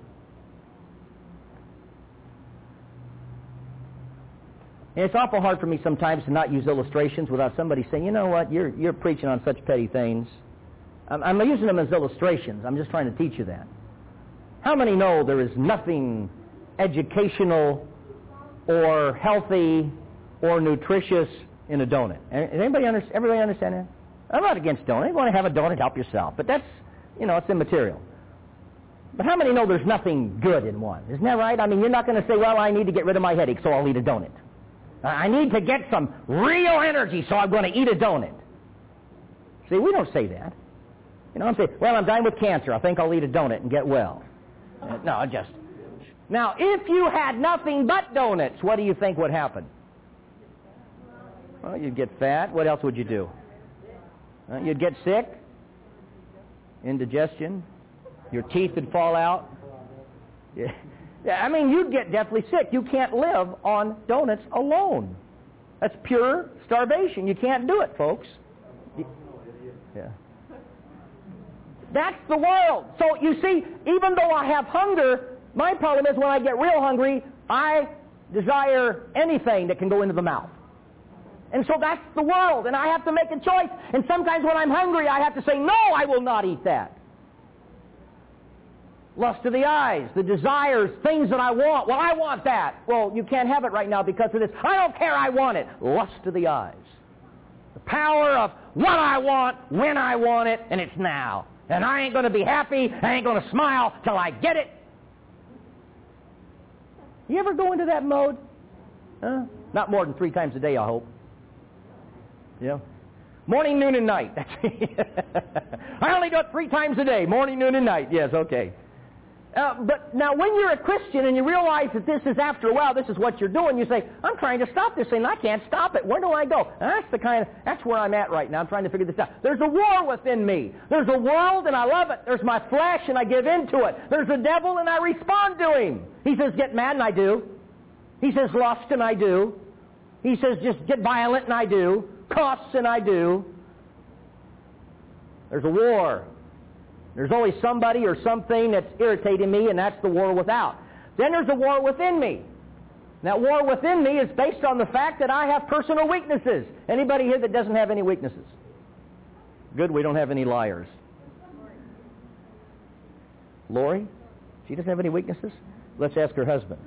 And it's awful hard for me sometimes to not use illustrations without somebody saying, you know what, you're preaching on such petty things. I'm using them as illustrations. I'm just trying to teach you that. How many know there is nothing educational or healthy or nutritious in a donut? Everybody understand that? I'm not against donut. You want to have a donut, help yourself. But that's, it's immaterial. But how many know there's nothing good in one? Isn't that right? I mean, you're not going to say, well, I need to get rid of my headache, so I'll eat a donut. I need to get some real energy, so I'm going to eat a donut. See, we don't say that. I'm saying, well, I'm dying with cancer. I think I'll eat a donut and get well. No, Now, if you had nothing but donuts, what do you think would happen? Well, you'd get fat. What else would you do? You'd get sick. Indigestion. Your teeth would fall out. Yeah. I mean, you'd get deathly sick. You can't live on donuts alone. That's pure starvation. You can't do it, folks. Yeah. That's the world. So, you see, even though I have hunger, my problem is when I get real hungry, I desire anything that can go into the mouth. And so that's the world, and I have to make a choice. And sometimes when I'm hungry, I have to say, no, I will not eat that. Lust of the eyes, the desires, things that I want. Well, I want that. Well, you can't have it right now because of this. I don't care, I want it. Lust of the eyes. The power of what I want, when I want it, and it's now. And I ain't going to be happy, I ain't going to smile till I get it. You ever go into that mode? Not more than 3 times a day, I hope. Yeah. Morning, noon, and night. I only do it 3 times a day. Morning, noon, and night. Yes, okay. But now when you're a Christian and you realize that this is, after a while, this is what you're doing, you say, I'm trying to stop this thing. I can't stop it. Where do I go? And that's where I'm at right now. I'm trying to figure this out. There's a war within me. There's a world and I love it. There's my flesh and I give into it. There's a devil and I respond to him. He says, get mad and I do. He says, lust and I do. He says, just get violent and I do. Cuss and I do. There's a war. There's always somebody or something that's irritating me, and that's the war without. Then there's a war within me. That war within me is based on the fact that I have personal weaknesses. Anybody here that doesn't have any weaknesses? Good, we don't have any liars. Lori? She doesn't have any weaknesses? Let's ask her husband.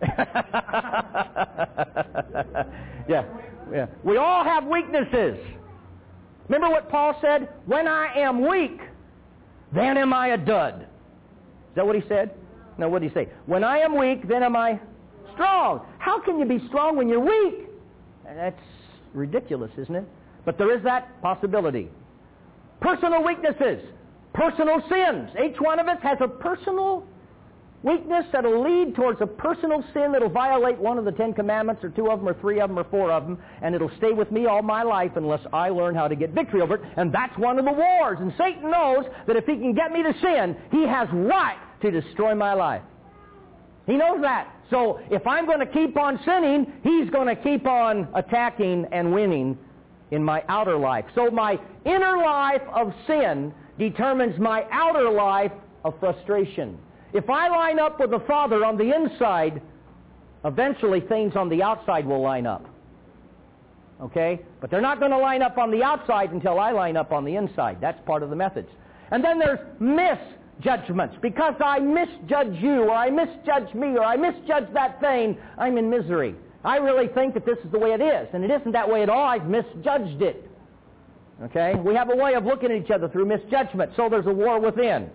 Yeah. We all have weaknesses. Remember what Paul said? When I am weak, then am I a dud. Is that what he said? No, what did he say? When I am weak, then am I strong. How can you be strong when you're weak? That's ridiculous, isn't it? But there is that possibility. Personal weaknesses. Personal sins. Each one of us has a personal weakness that will lead towards a personal sin that will violate one of the 10 Commandments, or 2 of them, or 3 of them, or 4 of them, and it'll stay with me all my life unless I learn how to get victory over it. And that's one of the wars. And Satan knows that if he can get me to sin, he has right to destroy my life. He knows that. So if I'm going to keep on sinning, he's going to keep on attacking and winning in my outer life. So my inner life of sin determines my outer life of frustration. If I line up with the Father on the inside, eventually things on the outside will line up. Okay? But they're not going to line up on the outside until I line up on the inside. That's part of the methods. And then there's misjudgments. Because I misjudge you, or I misjudge me, or I misjudge that thing, I'm in misery. I really think that this is the way it is. And it isn't that way at all. I've misjudged it. Okay? We have a way of looking at each other through misjudgment. So there's a war within.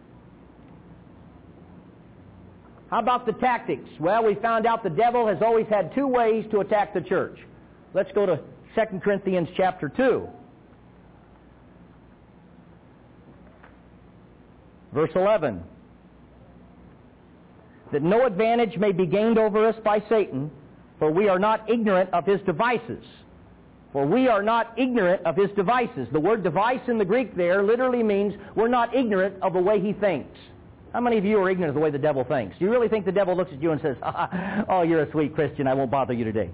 How about the tactics? Well, we found out the devil has always had 2 ways to attack the church. Let's go to 2 Corinthians chapter 2. Verse 11. That no advantage may be gained over us by Satan, for we are not ignorant of his devices. For we are not ignorant of his devices. The word device in the Greek there literally means we're not ignorant of the way he thinks. How many of you are ignorant of the way the devil thinks? Do you really think the devil looks at you and says, oh, you're a sweet Christian, I won't bother you today?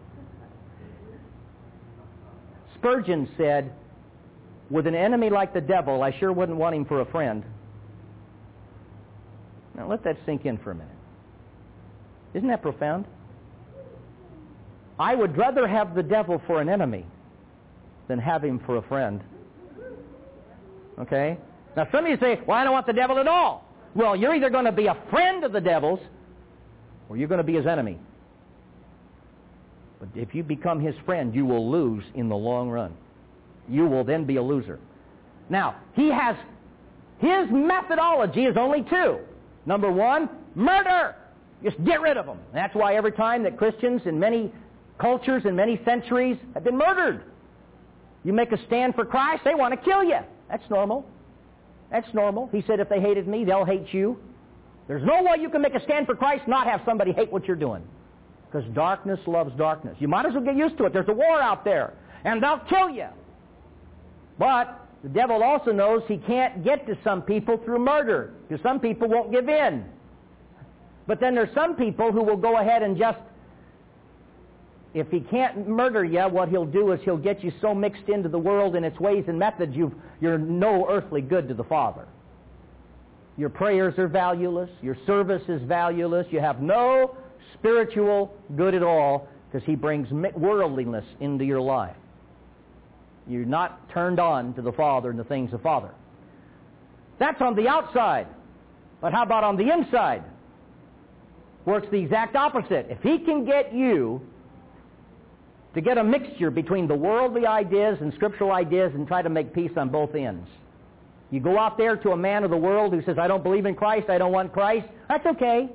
Spurgeon said, with an enemy like the devil, I sure wouldn't want him for a friend. Now let that sink in for a minute. Isn't that profound? I would rather have the devil for an enemy than have him for a friend. Okay? Now some of you say, well, I don't want the devil at all. Well, you're either going to be a friend of the devil's or you're going to be his enemy. But if you become his friend, you will lose in the long run. You will then be a loser. Now, he has, his methodology is only 2. Number 1, murder. Just get rid of them. That's why every time that Christians in many cultures in many centuries have been murdered. You make a stand for Christ, they want to kill you. That's normal. That's normal. He said, if they hated me, they'll hate you. There's no way you can make a stand for Christ and not have somebody hate what you're doing. Because darkness loves darkness. You might as well get used to it. There's a war out there. And they'll kill you. But the devil also knows he can't get to some people through murder. Because some people won't give in. But then there's some people who will go ahead and just, if he can't murder you, what he'll do is he'll get you so mixed into the world and its ways and methods, you're no earthly good to the Father. Your prayers are valueless. Your service is valueless. You have no spiritual good at all because he brings worldliness into your life. You're not turned on to the Father and the things of the Father. That's on the outside. But how about on the inside? Works the exact opposite. If he can get you to get a mixture between the worldly ideas and scriptural ideas and try to make peace on both ends. You go out there to a man of the world who says, I don't believe in Christ, I don't want Christ. That's okay.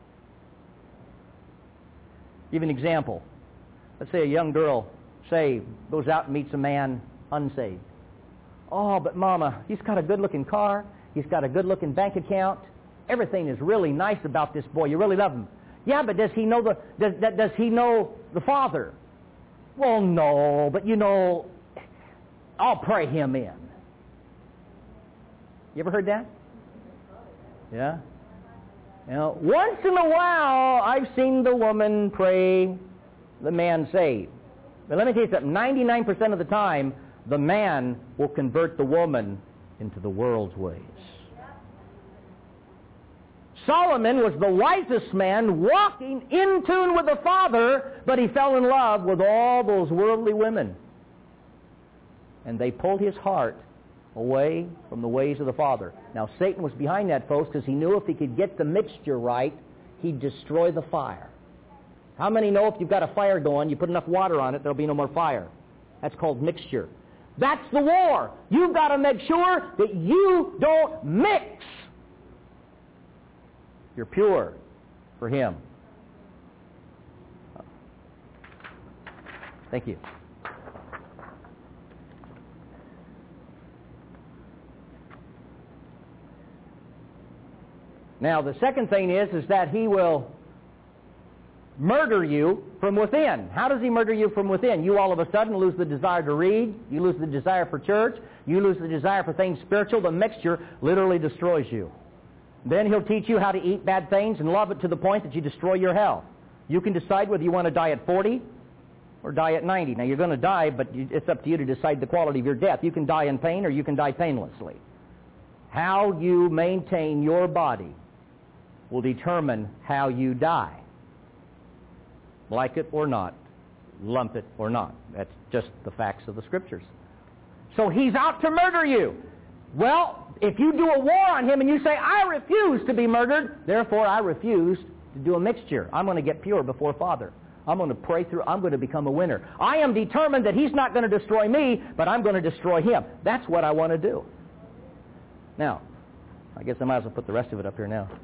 Give you an example. Let's say a young girl, goes out and meets a man unsaved. Oh, but Mama, he's got a good-looking car. He's got a good-looking bank account. everything is really nice about this boy. You really love him. Yeah, but does he know the Father? Well, no, but I'll pray him in. You ever heard that? Yeah? Once in a while, I've seen the woman pray the man saved. But let me tell you something. 99% of the time, the man will convert the woman into the world's ways. Solomon was the wisest man walking in tune with the Father, but he fell in love with all those worldly women. And they pulled his heart away from the ways of the Father. Now, Satan was behind that, folks, because he knew if he could get the mixture right, he'd destroy the fire. How many know if you've got a fire going, you put enough water on it, there'll be no more fire? That's called mixture. That's the war. You've got to make sure that you don't mix. You're pure for him. Thank you. Now, the second thing is that he will murder you from within. How does he murder you from within? You all of a sudden lose the desire to read. You lose the desire for church. You lose the desire for things spiritual. The mixture literally destroys you. Then he'll teach you how to eat bad things and love it to the point that you destroy your health. You can decide whether you want to die at 40 or die at 90. Now, you're going to die, but it's up to you to decide the quality of your death. You can die in pain or you can die painlessly. How you maintain your body will determine how you die. Like it or not, lump it or not. That's just the facts of the Scriptures. So he's out to murder you. Well, if you do a war on him and you say, I refuse to be murdered, therefore I refuse to do a mixture. I'm going to get pure before Father. I'm going to pray through. I'm going to become a winner. I am determined that he's not going to destroy me, but I'm going to destroy him. That's what I want to do. Now, I guess I might as well put the rest of it up here now.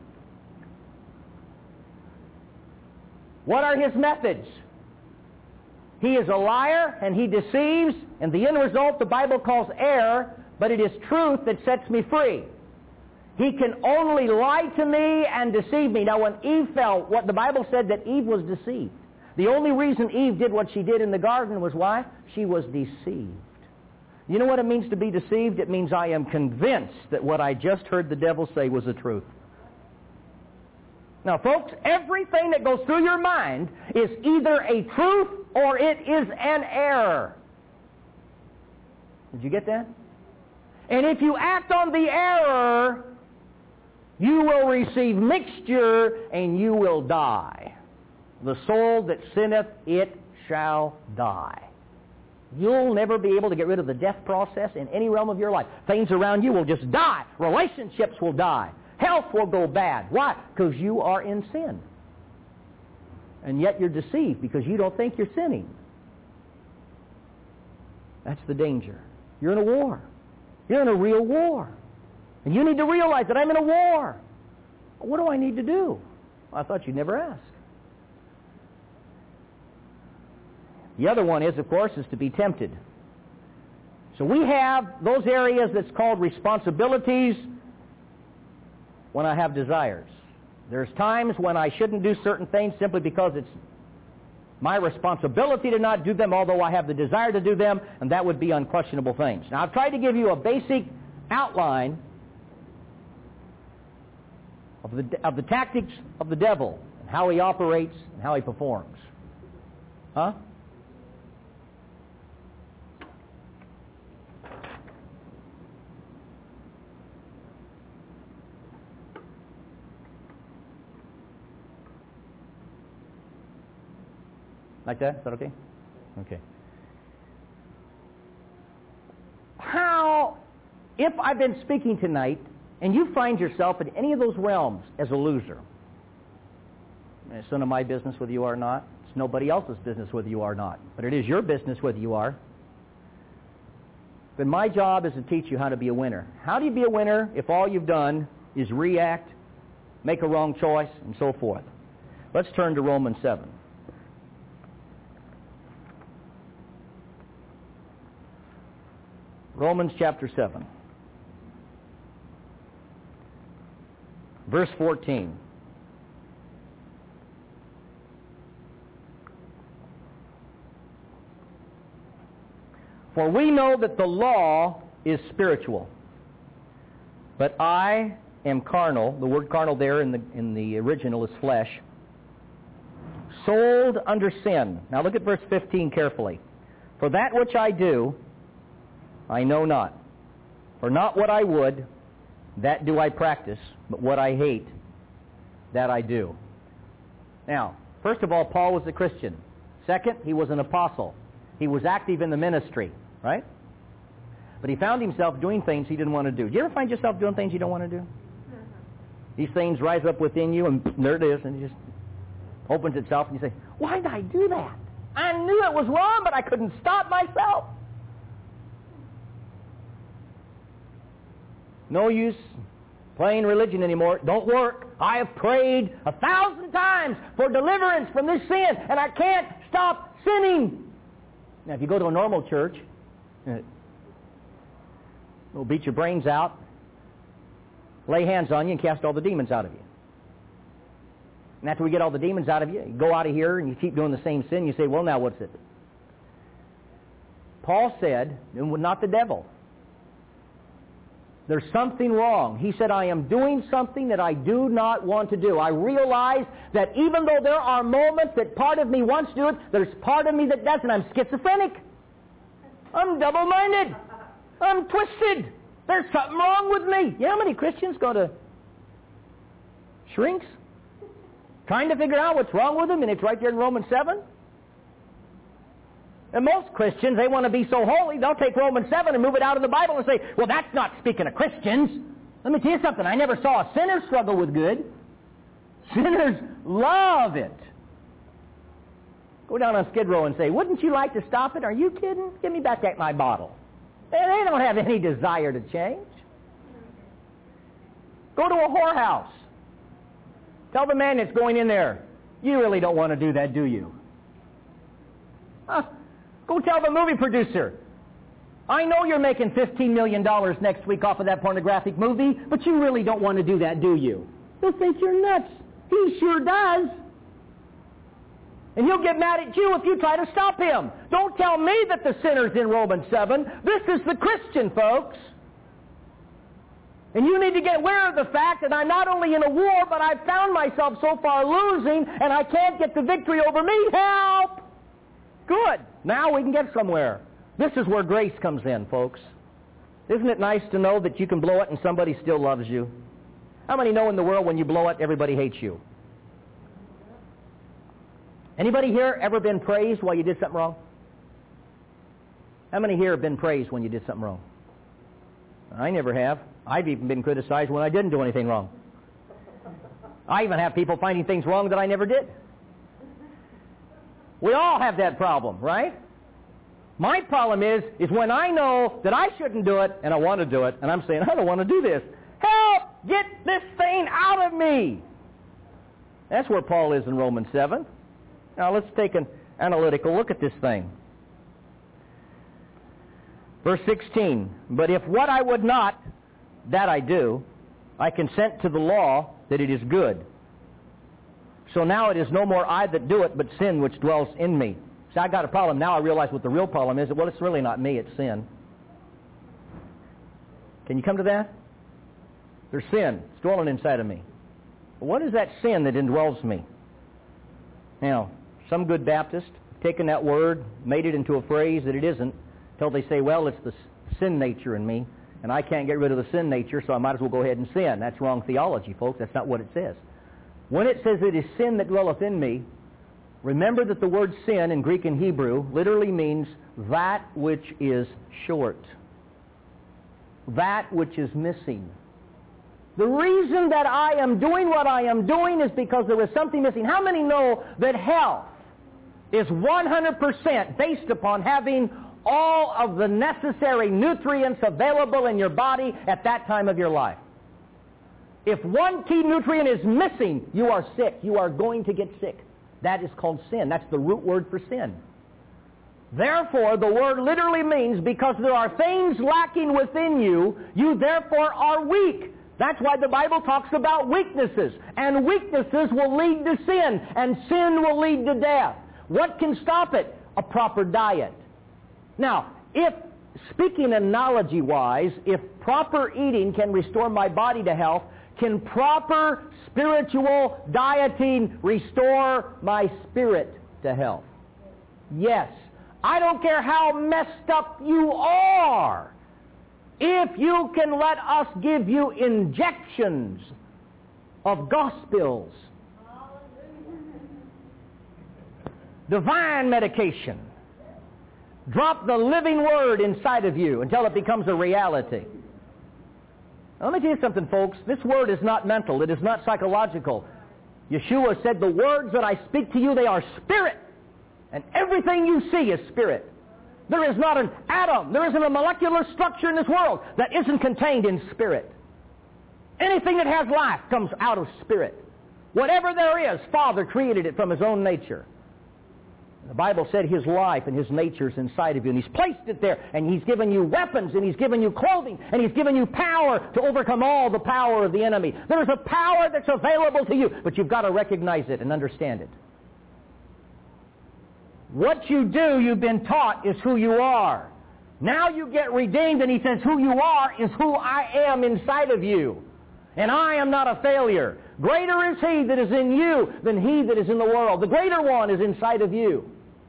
What are his methods? He is a liar and he deceives, and the end result the Bible calls error, but it is truth that sets me free. He can only lie to me and deceive me. Now, when Eve fell, what the Bible said that Eve was deceived. The only reason Eve did what she did in the garden was why? She was deceived. You know what it means to be deceived? It means I am convinced that what I just heard the devil say was the truth. Now, folks, everything that goes through your mind is either a truth or it is an error. Did you get that? And if you act on the error, you will receive mixture and you will die. The soul that sinneth, it shall die. You'll never be able to get rid of the death process in any realm of your life. Things around you will just die. Relationships will die. Health will go bad. Why? Because you are in sin. And yet you're deceived because you don't think you're sinning. That's the danger. You're in a war. You're in a real war. And you need to realize that I'm in a war. What do I need to do? I thought you'd never ask. The other one is, of course, is to be tempted. So we have those areas that's called responsibilities when I have desires. There's times when I shouldn't do certain things simply because it's my responsibility to not do them, although I have the desire to do them, and that would be unquestionable things. Now, I've tried to give you a basic outline of the tactics of the devil, and how he operates and how he performs. Huh? Like that? Is that okay? Okay. How, if I've been speaking tonight, and you find yourself in any of those realms as a loser, it's none of my business whether you are or not. It's nobody else's business whether you are or not. But it is your business whether you are. Then my job is to teach you how to be a winner. How do you be a winner if all you've done is react, make a wrong choice, and so forth? Let's turn to Romans 7. Romans chapter 7. Verse 14. For we know that the law is spiritual, but I am carnal. The word carnal there in the original is flesh. Sold under sin. Now look at verse 15 carefully. For that which I do, I know not. For not what I would, that do I practice, but what I hate, that I do. Now, first of all, Paul was a Christian. Second, he was an apostle. He was active in the ministry, right? But he found himself doing things he didn't want to do. Do you ever find yourself doing things you don't want to do? These things rise up within you, and there it is, and it just opens itself, and you say, why did I do that? I knew it was wrong, but I couldn't stop myself. No use playing religion anymore. Don't work. I have prayed 1,000 times for deliverance from this sin, and I can't stop sinning. Now, if you go to a normal church, they'll beat your brains out, lay hands on you, and cast all the demons out of you. And after we get all the demons out of you, you go out of here and you keep doing the same sin, you say, well, now what's it? Paul said, not the devil. There's something wrong. He said, I am doing something that I do not want to do. I realize that even though there are moments that part of me wants to do it, there's part of me that doesn't. I'm schizophrenic. I'm double-minded. I'm twisted. There's something wrong with me. You know how many Christians go to shrinks? Trying to figure out what's wrong with them, and it's right there in Romans 7. And most Christians, they want to be so holy, they'll take Romans 7 and move it out of the Bible and say, well, that's not speaking of Christians. Let me tell you something. I never saw a sinner struggle with good. Sinners love it. Go down on Skid Row and say, wouldn't you like to stop it? Are you kidding? Give me back my bottle. They don't have any desire to change. Go to a whorehouse. Tell the man that's going in there, you really don't want to do that, do you? Go tell the movie producer, I know you're making $15 million next week off of that pornographic movie, but you really don't want to do that, do you? He'll think you're nuts. He sure does. And he'll get mad at you if you try to stop him. Don't tell me that the sinner's in Romans 7. This is the Christian, folks. And you need to get aware of the fact that I'm not only in a war, but I've found myself so far losing, and I can't get the victory over me. Help! Good. Now we can get somewhere. This is where grace comes in, folks. Isn't it nice to know that you can blow it and somebody still loves you? How many know in the world when you blow it, everybody hates you? Anybody here ever been praised while you did something wrong? How many here have been praised when you did something wrong? I never have. I've even been criticized when I didn't do anything wrong. I even have people finding things wrong that I never did. We all have that problem, right? My problem is when I know that I shouldn't do it and I want to do it, and I'm saying, I don't want to do this. Help! Get this thing out of me! That's where Paul is in Romans 7. Now let's take an analytical look at this thing. Verse 16, but if what I would not, that I do, I consent to the law that it is good. So now it is no more I that do it, but sin which dwells in me. See, I got a problem. Now I realize what the real problem is. Well, it's really not me, it's sin. Can you come to that? There's sin. It's dwelling inside of me. But what is that sin that indwells me? Now, some good Baptist taken that word, made it into a phrase that it isn't, until they say, well, it's the sin nature in me, and I can't get rid of the sin nature, so I might as well go ahead and sin. That's wrong theology, folks. That's not what it says. When it says it is sin that dwelleth in me, remember that the word sin in Greek and Hebrew literally means that which is short, that which is missing. The reason that I am doing what I am doing is because there was something missing. How many know that health is 100% based upon having all of the necessary nutrients available in your body at that time of your life? If one key nutrient is missing, you are sick. You are going to get sick. That is called sin. That's the root word for sin. Therefore, the word literally means because there are things lacking within you, you therefore are weak. That's why the Bible talks about weaknesses. And weaknesses will lead to sin. And sin will lead to death. What can stop it? A proper diet. Now, if, speaking analogy-wise, if proper eating can restore my body to health, can proper spiritual dieting restore my spirit to health? Yes. I don't care how messed up you are. If you can let us give you injections of gospels, divine medication, drop the living word inside of you until it becomes a reality. Now, let me tell you something, folks. This word is not mental. It is not psychological. Yeshua said, the words that I speak to you, they are spirit. And everything you see is spirit. There is not an atom, there isn't a molecular structure in this world that isn't contained in spirit. Anything that has life comes out of spirit. Whatever there is, Father created it from His own nature. The Bible said His life and His nature is inside of you, and He's placed it there, and He's given you weapons, and He's given you clothing, and He's given you power to overcome all the power of the enemy. There's a power that's available to you, but you've got to recognize it and understand it. What you do, you've been taught, is who you are. Now you get redeemed, and He says who you are is who I am inside of you. And I am not a failure. Greater is He that is in you than he that is in the world. The greater one is inside of you.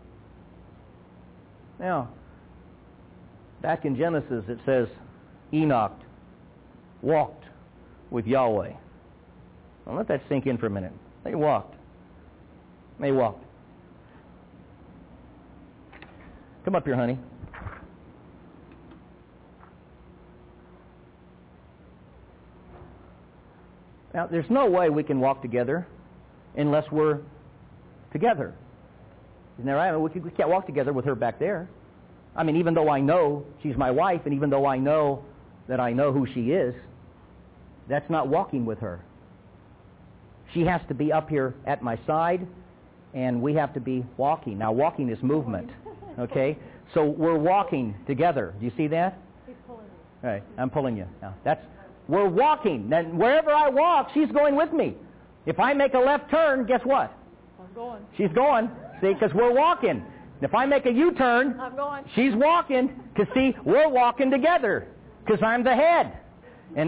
Now, back in Genesis it says, Enoch walked with Yahweh. Now let that sink in for a minute. They walked. They walked. Come up here, honey. Now, there's no way we can walk together unless we're together. Isn't that right? We can't walk together with her back there. I mean, even though I know she's my wife, and even though I know that I know who she is, that's not walking with her. She has to be up here at my side, and we have to be walking. Now, walking is movement. Okay? So we're walking together. Do you see that? He's pulling you. All right, I'm pulling you. Now, we're walking. And wherever I walk, she's going with me. If I make a left turn, guess what? I'm going. She's going. See, because we're walking. If I make a U-turn, I'm going. She's walking. Because, see, we're walking together. Because I'm the head. And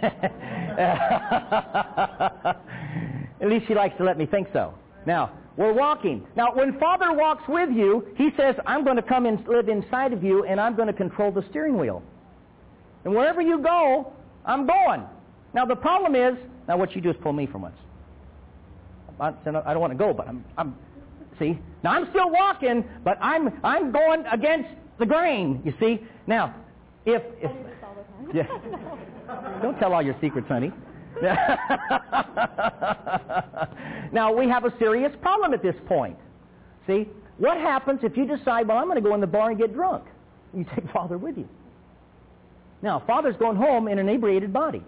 at least she likes to let me think so. Now, we're walking. Now, when Father walks with you, He says, I'm going to come and live inside of you, and I'm going to control the steering wheel. And wherever you go, I'm going. Now, the problem is, now what you do is pull me for once. I don't want to go, but I'm see? Now, I'm still walking, but I'm going against the grain, you see? Now, if I do this all the time. yeah. Don't tell all your secrets, honey. Now, we have a serious problem at this point. See? What happens if you decide, well, I'm going to go in the bar and get drunk? You take Father with you. Now, Father's going home in an inebriated body.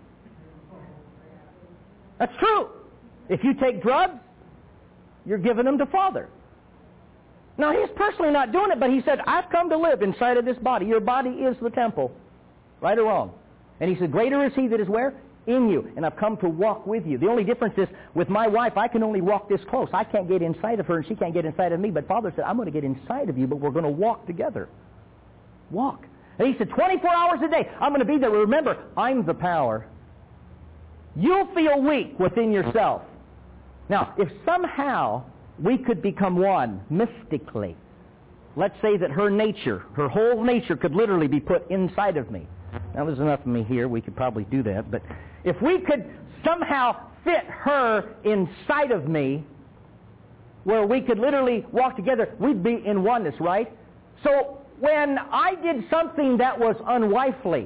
That's true. If you take drugs, you're giving them to Father. Now, He's personally not doing it, but He said, I've come to live inside of this body. Your body is the temple. Right or wrong? And He said, greater is He that is where? In you. And I've come to walk with you. The only difference is, with my wife, I can only walk this close. I can't get inside of her, and she can't get inside of me. But Father said, I'm going to get inside of you, but we're going to walk together. Walk. And He said, 24 hours a day, I'm going to be there. Remember, I'm the power. You'll feel weak within yourself. Now, if somehow we could become one mystically, let's say that her nature, her whole nature could literally be put inside of me. Now, there's enough of me here. We could probably do that. But if we could somehow fit her inside of me, where we could literally walk together, we'd be in oneness, right? So when I did something that was unwifely,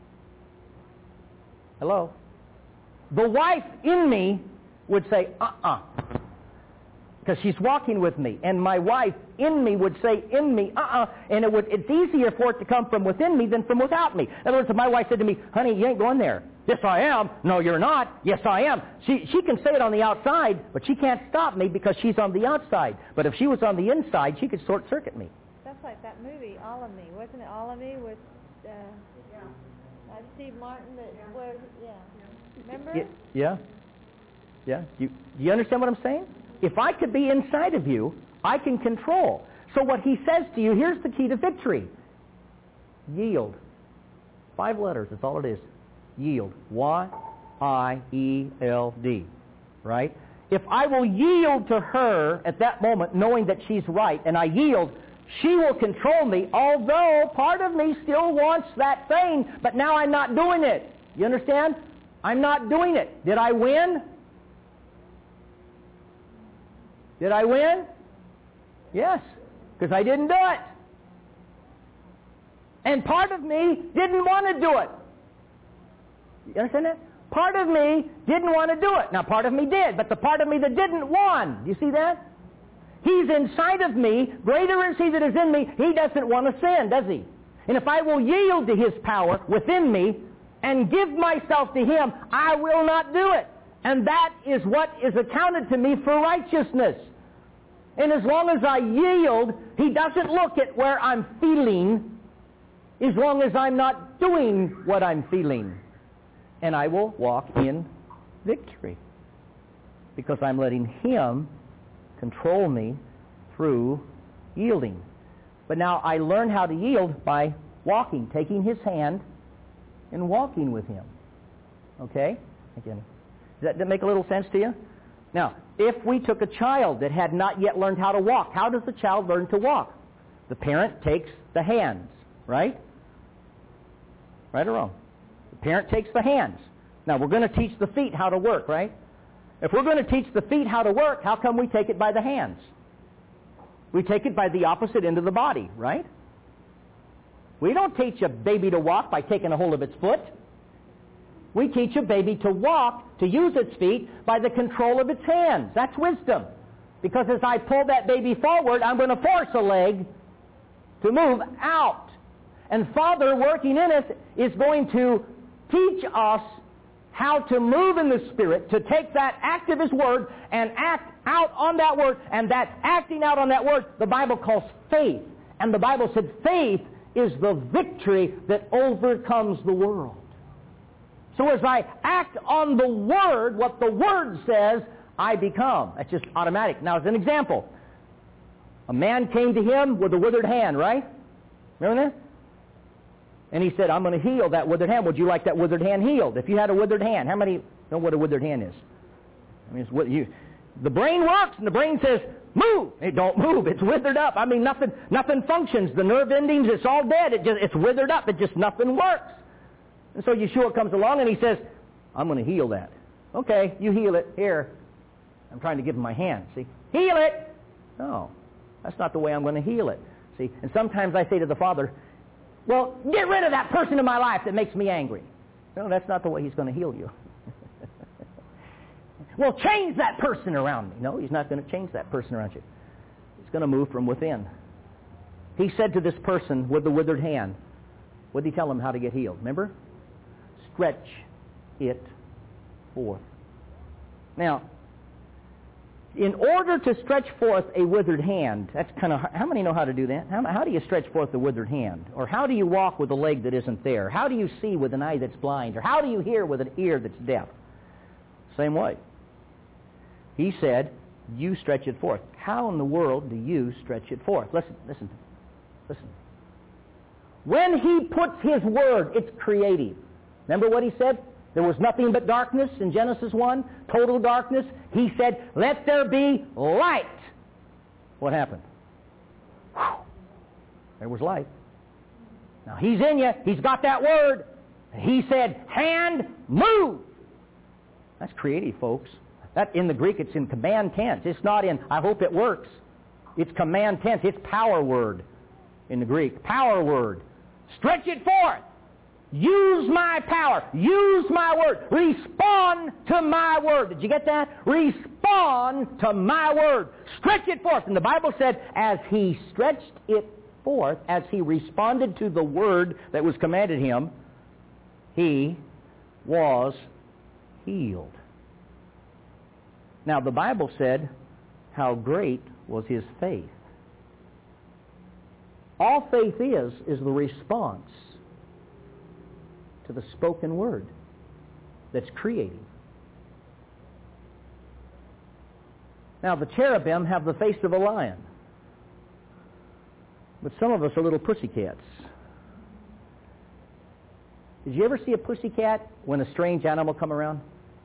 hello? The wife in me would say, because she's walking with me. And my wife in me would say, in me, and it's easier for it to come from within me than from without me. In other words, if my wife said to me, honey, you ain't going there. Yes, I am. No, you're not. Yes, I am. She can say it on the outside, but she can't stop me because she's on the outside. But if she was on the inside, she could short-circuit me. That's like that movie, All of Me. Wasn't it All of Me with Steve Martin? Remember? Yeah? Yeah? Do you understand what I'm saying? If I could be inside of you, I can control. So what he says to you, here's the key to victory. Yield. 5 letters, that's all it is. Yield. Y-I-E-L-D. Right? If I will yield to her at that moment, knowing that she's right, and I yield, she will control me, although part of me still wants that thing, but now I'm not doing it. You understand? I'm not doing it. Did I win? Did I win? Yes, because I didn't do it. And part of me didn't want to do it. You understand that? Part of me didn't want to do it. Now, part of me did, but the part of me that didn't won. Do you see that? He's inside of me. Greater is He that is in me. He doesn't want to sin, does He? And if I will yield to His power within me and give myself to Him, I will not do it. And that is what is accounted to me for righteousness. And as long as I yield, He doesn't look at where I'm feeling, as long as I'm not doing what I'm feeling. And I will walk in victory. Because I'm letting Him control me through yielding. But now I learn how to yield by walking, taking His hand and walking with Him. Okay? Again, does that make a little sense to you? Now, if we took a child that had not yet learned how to walk, how does the child learn to walk? The parent takes the hands, right? Right or wrong? The parent takes the hands. Now, we're going to teach the feet how to work, right? If we're going to teach the feet how to work, how come we take it by the hands? We take it by the opposite end of the body, right? We don't teach a baby to walk by taking a hold of its foot. We teach a baby to walk, to use its feet, by the control of its hands. That's wisdom. Because as I pull that baby forward, I'm going to force a leg to move out. And Father, working in us, is going to teach us how to move in the Spirit, to take that act of His Word and act out on that Word. And that acting out on that Word, the Bible calls faith. And the Bible said faith is the victory that overcomes the world. So as I act on the Word, what the Word says, I become. That's just automatic. Now, as an example, a man came to Him with a withered hand, right? Remember that? And he said, I'm going to heal that withered hand. Would you like that withered hand healed? If you had a withered hand, how many know what a withered hand is? I mean, it's what the brain works, and the brain says, move. It don't move. It's withered up. I mean, nothing functions. The nerve endings, it's all dead. It's withered up. It just nothing works. And so Yeshua comes along and He says, I'm going to heal that. Okay, you heal it. Here. I'm trying to give him my hand. See? Heal it. No, that's not the way I'm going to heal it. See? And sometimes I say to the Father, well, get rid of that person in my life that makes me angry. No, that's not the way He's going to heal you. Well, change that person around me. No, He's not going to change that person around you. He's going to move from within. He said to this person with the withered hand, what did He tell him how to get healed? Remember? Stretch it forth. Now, in order to stretch forth a withered hand, that's kind of, how many know how to do that? How do you stretch forth a withered hand? Or how do you walk with a leg that isn't there? How do you see with an eye that's blind? Or how do you hear with an ear that's deaf? Same way. He said, you stretch it forth. How in the world do you stretch it forth? Listen. When He puts His Word, it's creative. Remember what He said? There was nothing but darkness in Genesis 1, total darkness. He said, let there be light. What happened? Whew. There was light. Now He's in you. He's got that Word. He said, hand, move. That's creative, folks. That in the Greek, it's in command tense. It's not in, I hope it works. It's command tense. It's power word in the Greek. Power word. Stretch it forth. Use my power. Use my Word. Respond to my Word. Did you get that? Respond to my Word. Stretch it forth. And the Bible said, as He stretched it forth, as He responded to the Word that was commanded Him, He was healed. Now, the Bible said, how great was His faith. All faith is the response to the spoken word. that's creative. Now, the cherubim have the face of a lion. But some of us are little pussycats. Did you ever see a pussycat when a strange animal come around?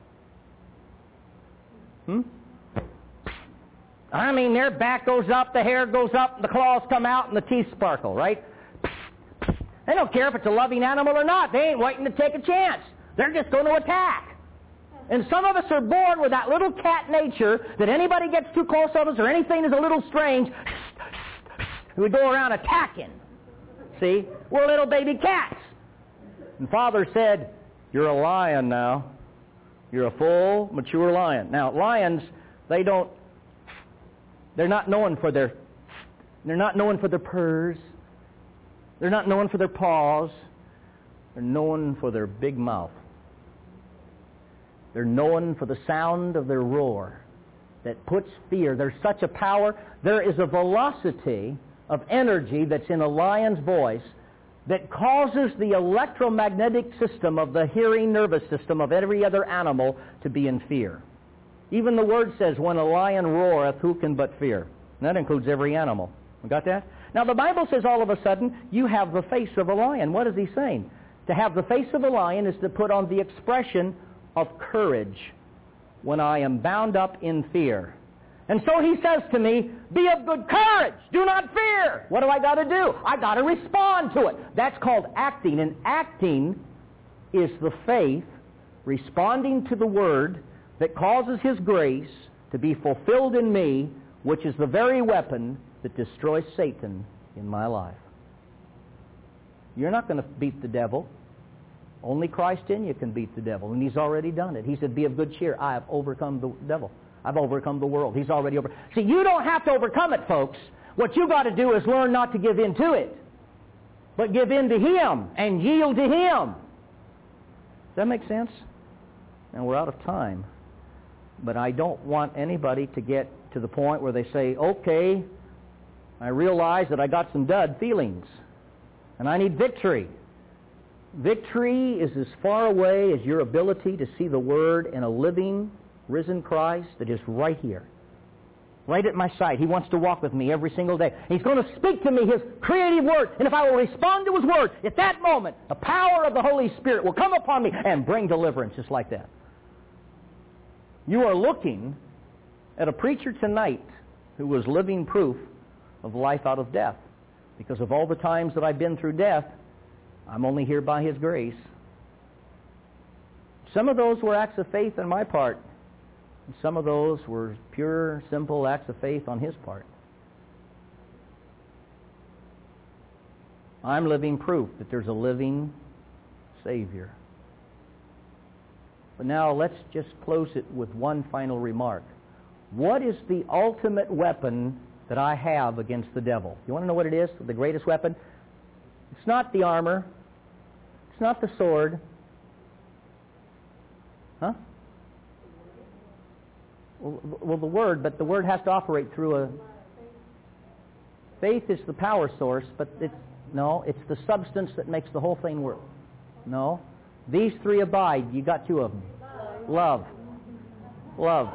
I mean, their back goes up, the hair goes up, and the claws come out, and the teeth sparkle, right? They don't care if it's a loving animal or not. They ain't waiting to take a chance. They're just going to attack. And some of us are born with that little cat nature that anybody gets too close to us or anything is a little strange, we go around attacking. See? We're little baby cats. And Father said, you're a lion now. You're a full, mature lion. Now, lions, they're not known for their purrs. They're not known for their paws. They're known for their big mouth. They're known for the sound of their roar that puts fear. There's such a power. There is a velocity of energy that's in a lion's voice that causes the electromagnetic system of the hearing nervous system of every other animal to be in fear. Even the word says, when a lion roareth, who can but fear? And that includes every animal. You got that? Now the Bible says all of a sudden, you have the face of a lion. What is he saying? To have the face of a lion is to put on the expression of courage when I am bound up in fear. And so he says to me, be of good courage. Do not fear. What do I got to do? I got to respond to it. That's called acting. And acting is the faith responding to the word that causes his grace to be fulfilled in me, which is the very weapon that destroys Satan in my life. You're not going to beat the devil. Only Christ in you can beat the devil, and he's already done it. He said, be of good cheer. I have overcome the devil. I've overcome the world. He's already over. See, you don't have to overcome it, folks. What you got to do is learn not to give in to it, but give in to him and yield to him. Does that make sense? Now, we're out of time, but I don't want anybody to get to the point where they say, okay, I realize that I got some dud feelings, and I need victory. Victory is as far away as your ability to see the Word in a living, risen Christ that is right here, right at my side. He wants to walk with me every single day. He's going to speak to me His creative Word, and if I will respond to His Word, at that moment, the power of the Holy Spirit will come upon me and bring deliverance just like that. You are looking at a preacher tonight who was living proof of life out of death. Because of all the times that I've been through death, I'm only here by His grace. Some of those were acts of faith on my part. And some of those were pure, simple acts of faith on His part. I'm living proof that there's a living Savior. But now let's just close it with one final remark. What is the ultimate weapon that I have against the devil? You want to know what it is? The greatest weapon? It's not the armor. It's not the sword. Huh? Well, the Word, but the Word has to operate through a... Faith is the power source, but it's the substance that makes the whole thing work. No. These three abide. You got two of them. Love. Love.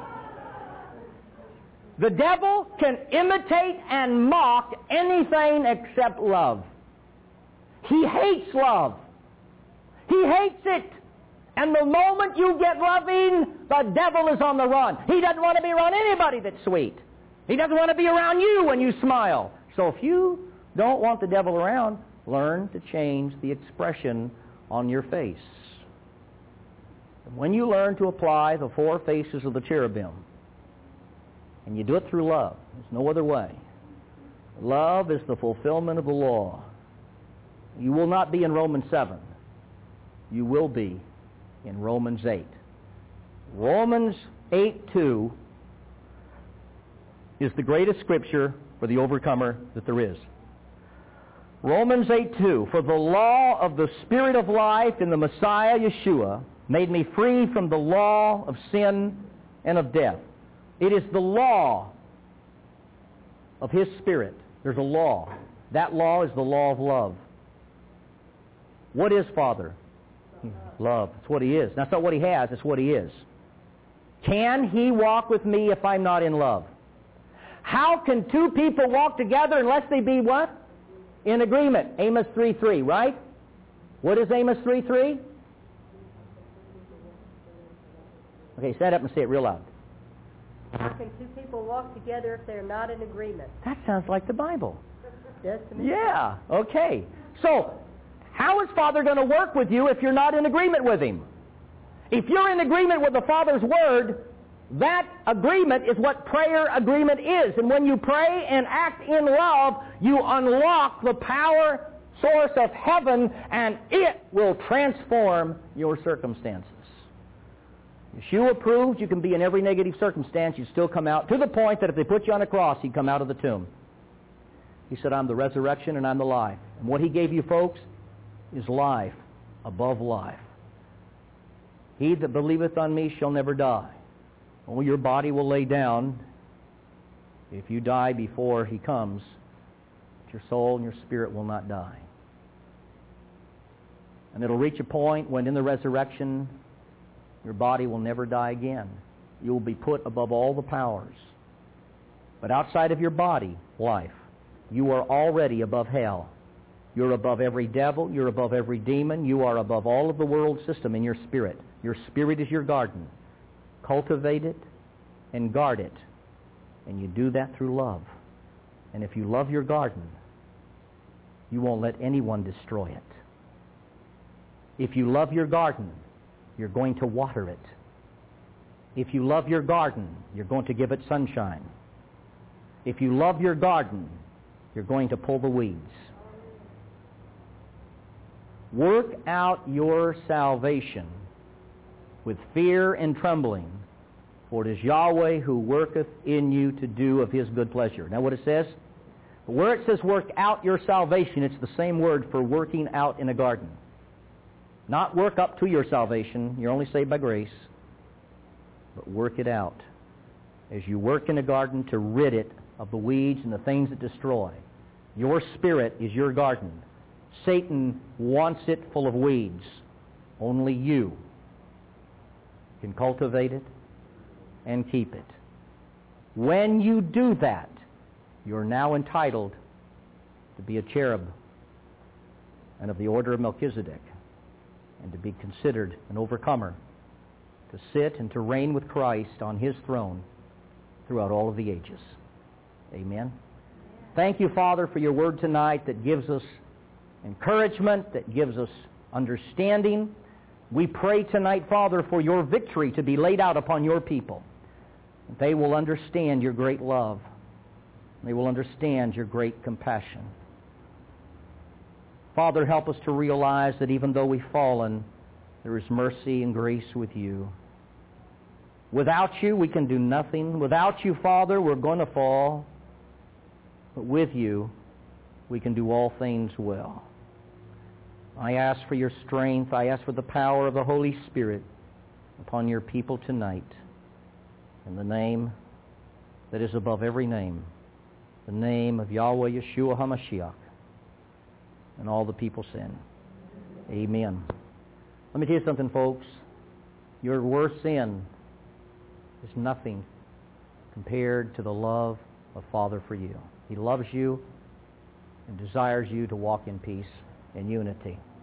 The devil can imitate and mock anything except love. He hates love. He hates it. And the moment you get loving, the devil is on the run. He doesn't want to be around anybody that's sweet. He doesn't want to be around you when you smile. So if you don't want the devil around, learn to change the expression on your face. When you learn to apply the four faces of the cherubim, and you do it through love, there's no other way. Love is the fulfillment of the law. You will not be in Romans 7. You will be in Romans 8. Romans 8:2 is the greatest scripture for the overcomer that there is. Romans 8:2, for the law of the Spirit of life in the Messiah Yeshua made me free from the law of sin and of death. It is the law of His Spirit. There's a law. That law is the law of love. What is Father? Love. That's what He is. That's not what He has. It's what He is. Can He walk with me if I'm not in love? How can two people walk together unless they be what? In agreement. Amos 3:3, right? What is Amos 3:3? Okay, stand up and say it real loud. How can two people walk together if they're not in agreement? That sounds like the Bible. Yes, to me. Yeah, okay. So, how is Father going to work with you if you're not in agreement with Him? If you're in agreement with the Father's Word, that agreement is what prayer agreement is. And when you pray and act in love, you unlock the power source of heaven, and it will transform your circumstances. Yeshua proved you can be in every negative circumstance, you still come out, to the point that if they put you on a cross, He'd come out of the tomb. He said, I'm the resurrection and I'm the life. And what He gave you, folks, is life above life. He that believeth on me shall never die. Only your body will lay down if you die before He comes. But your soul and your spirit will not die. And it'll reach a point when in the resurrection, your body will never die again. You will be put above all the powers. But outside of your body, life, you are already above hell. You're above every devil. You're above every demon. You are above all of the world system in your spirit. Your spirit is your garden. Cultivate it and guard it. And you do that through love. And if you love your garden, you won't let anyone destroy it. If you love your garden, you're going to water it. If you love your garden, you're going to give it sunshine. If you love your garden, you're going to pull the weeds. Work out your salvation with fear and trembling, for it is Yahweh who worketh in you to do of His good pleasure. Now what it says? Where it says work out your salvation, it's the same word for working out in a garden. Not work up to your salvation. You're only saved by grace. But work it out. As you work in a garden to rid it of the weeds and the things that destroy. Your spirit is your garden. Satan wants it full of weeds. Only you can cultivate it and keep it. When you do that, you're now entitled to be a cherub and of the order of Melchizedek, and to be considered an overcomer, to sit and to reign with Christ on His throne throughout all of the ages. Amen. Thank you, Father, for your word tonight that gives us encouragement, that gives us understanding. We pray tonight, Father, for your victory to be laid out upon your people. They will understand your great love. They will understand your great compassion. Father, help us to realize that even though we've fallen, there is mercy and grace with you. Without you, we can do nothing. Without you, Father, we're going to fall. But with you, we can do all things well. I ask for your strength. I ask for the power of the Holy Spirit upon your people tonight. In the name that is above every name, the name of Yahweh Yeshua HaMashiach. And all the people said, amen. Let me tell you something, folks. Your worst sin is nothing compared to the love of Father for you. He loves you and desires you to walk in peace and unity.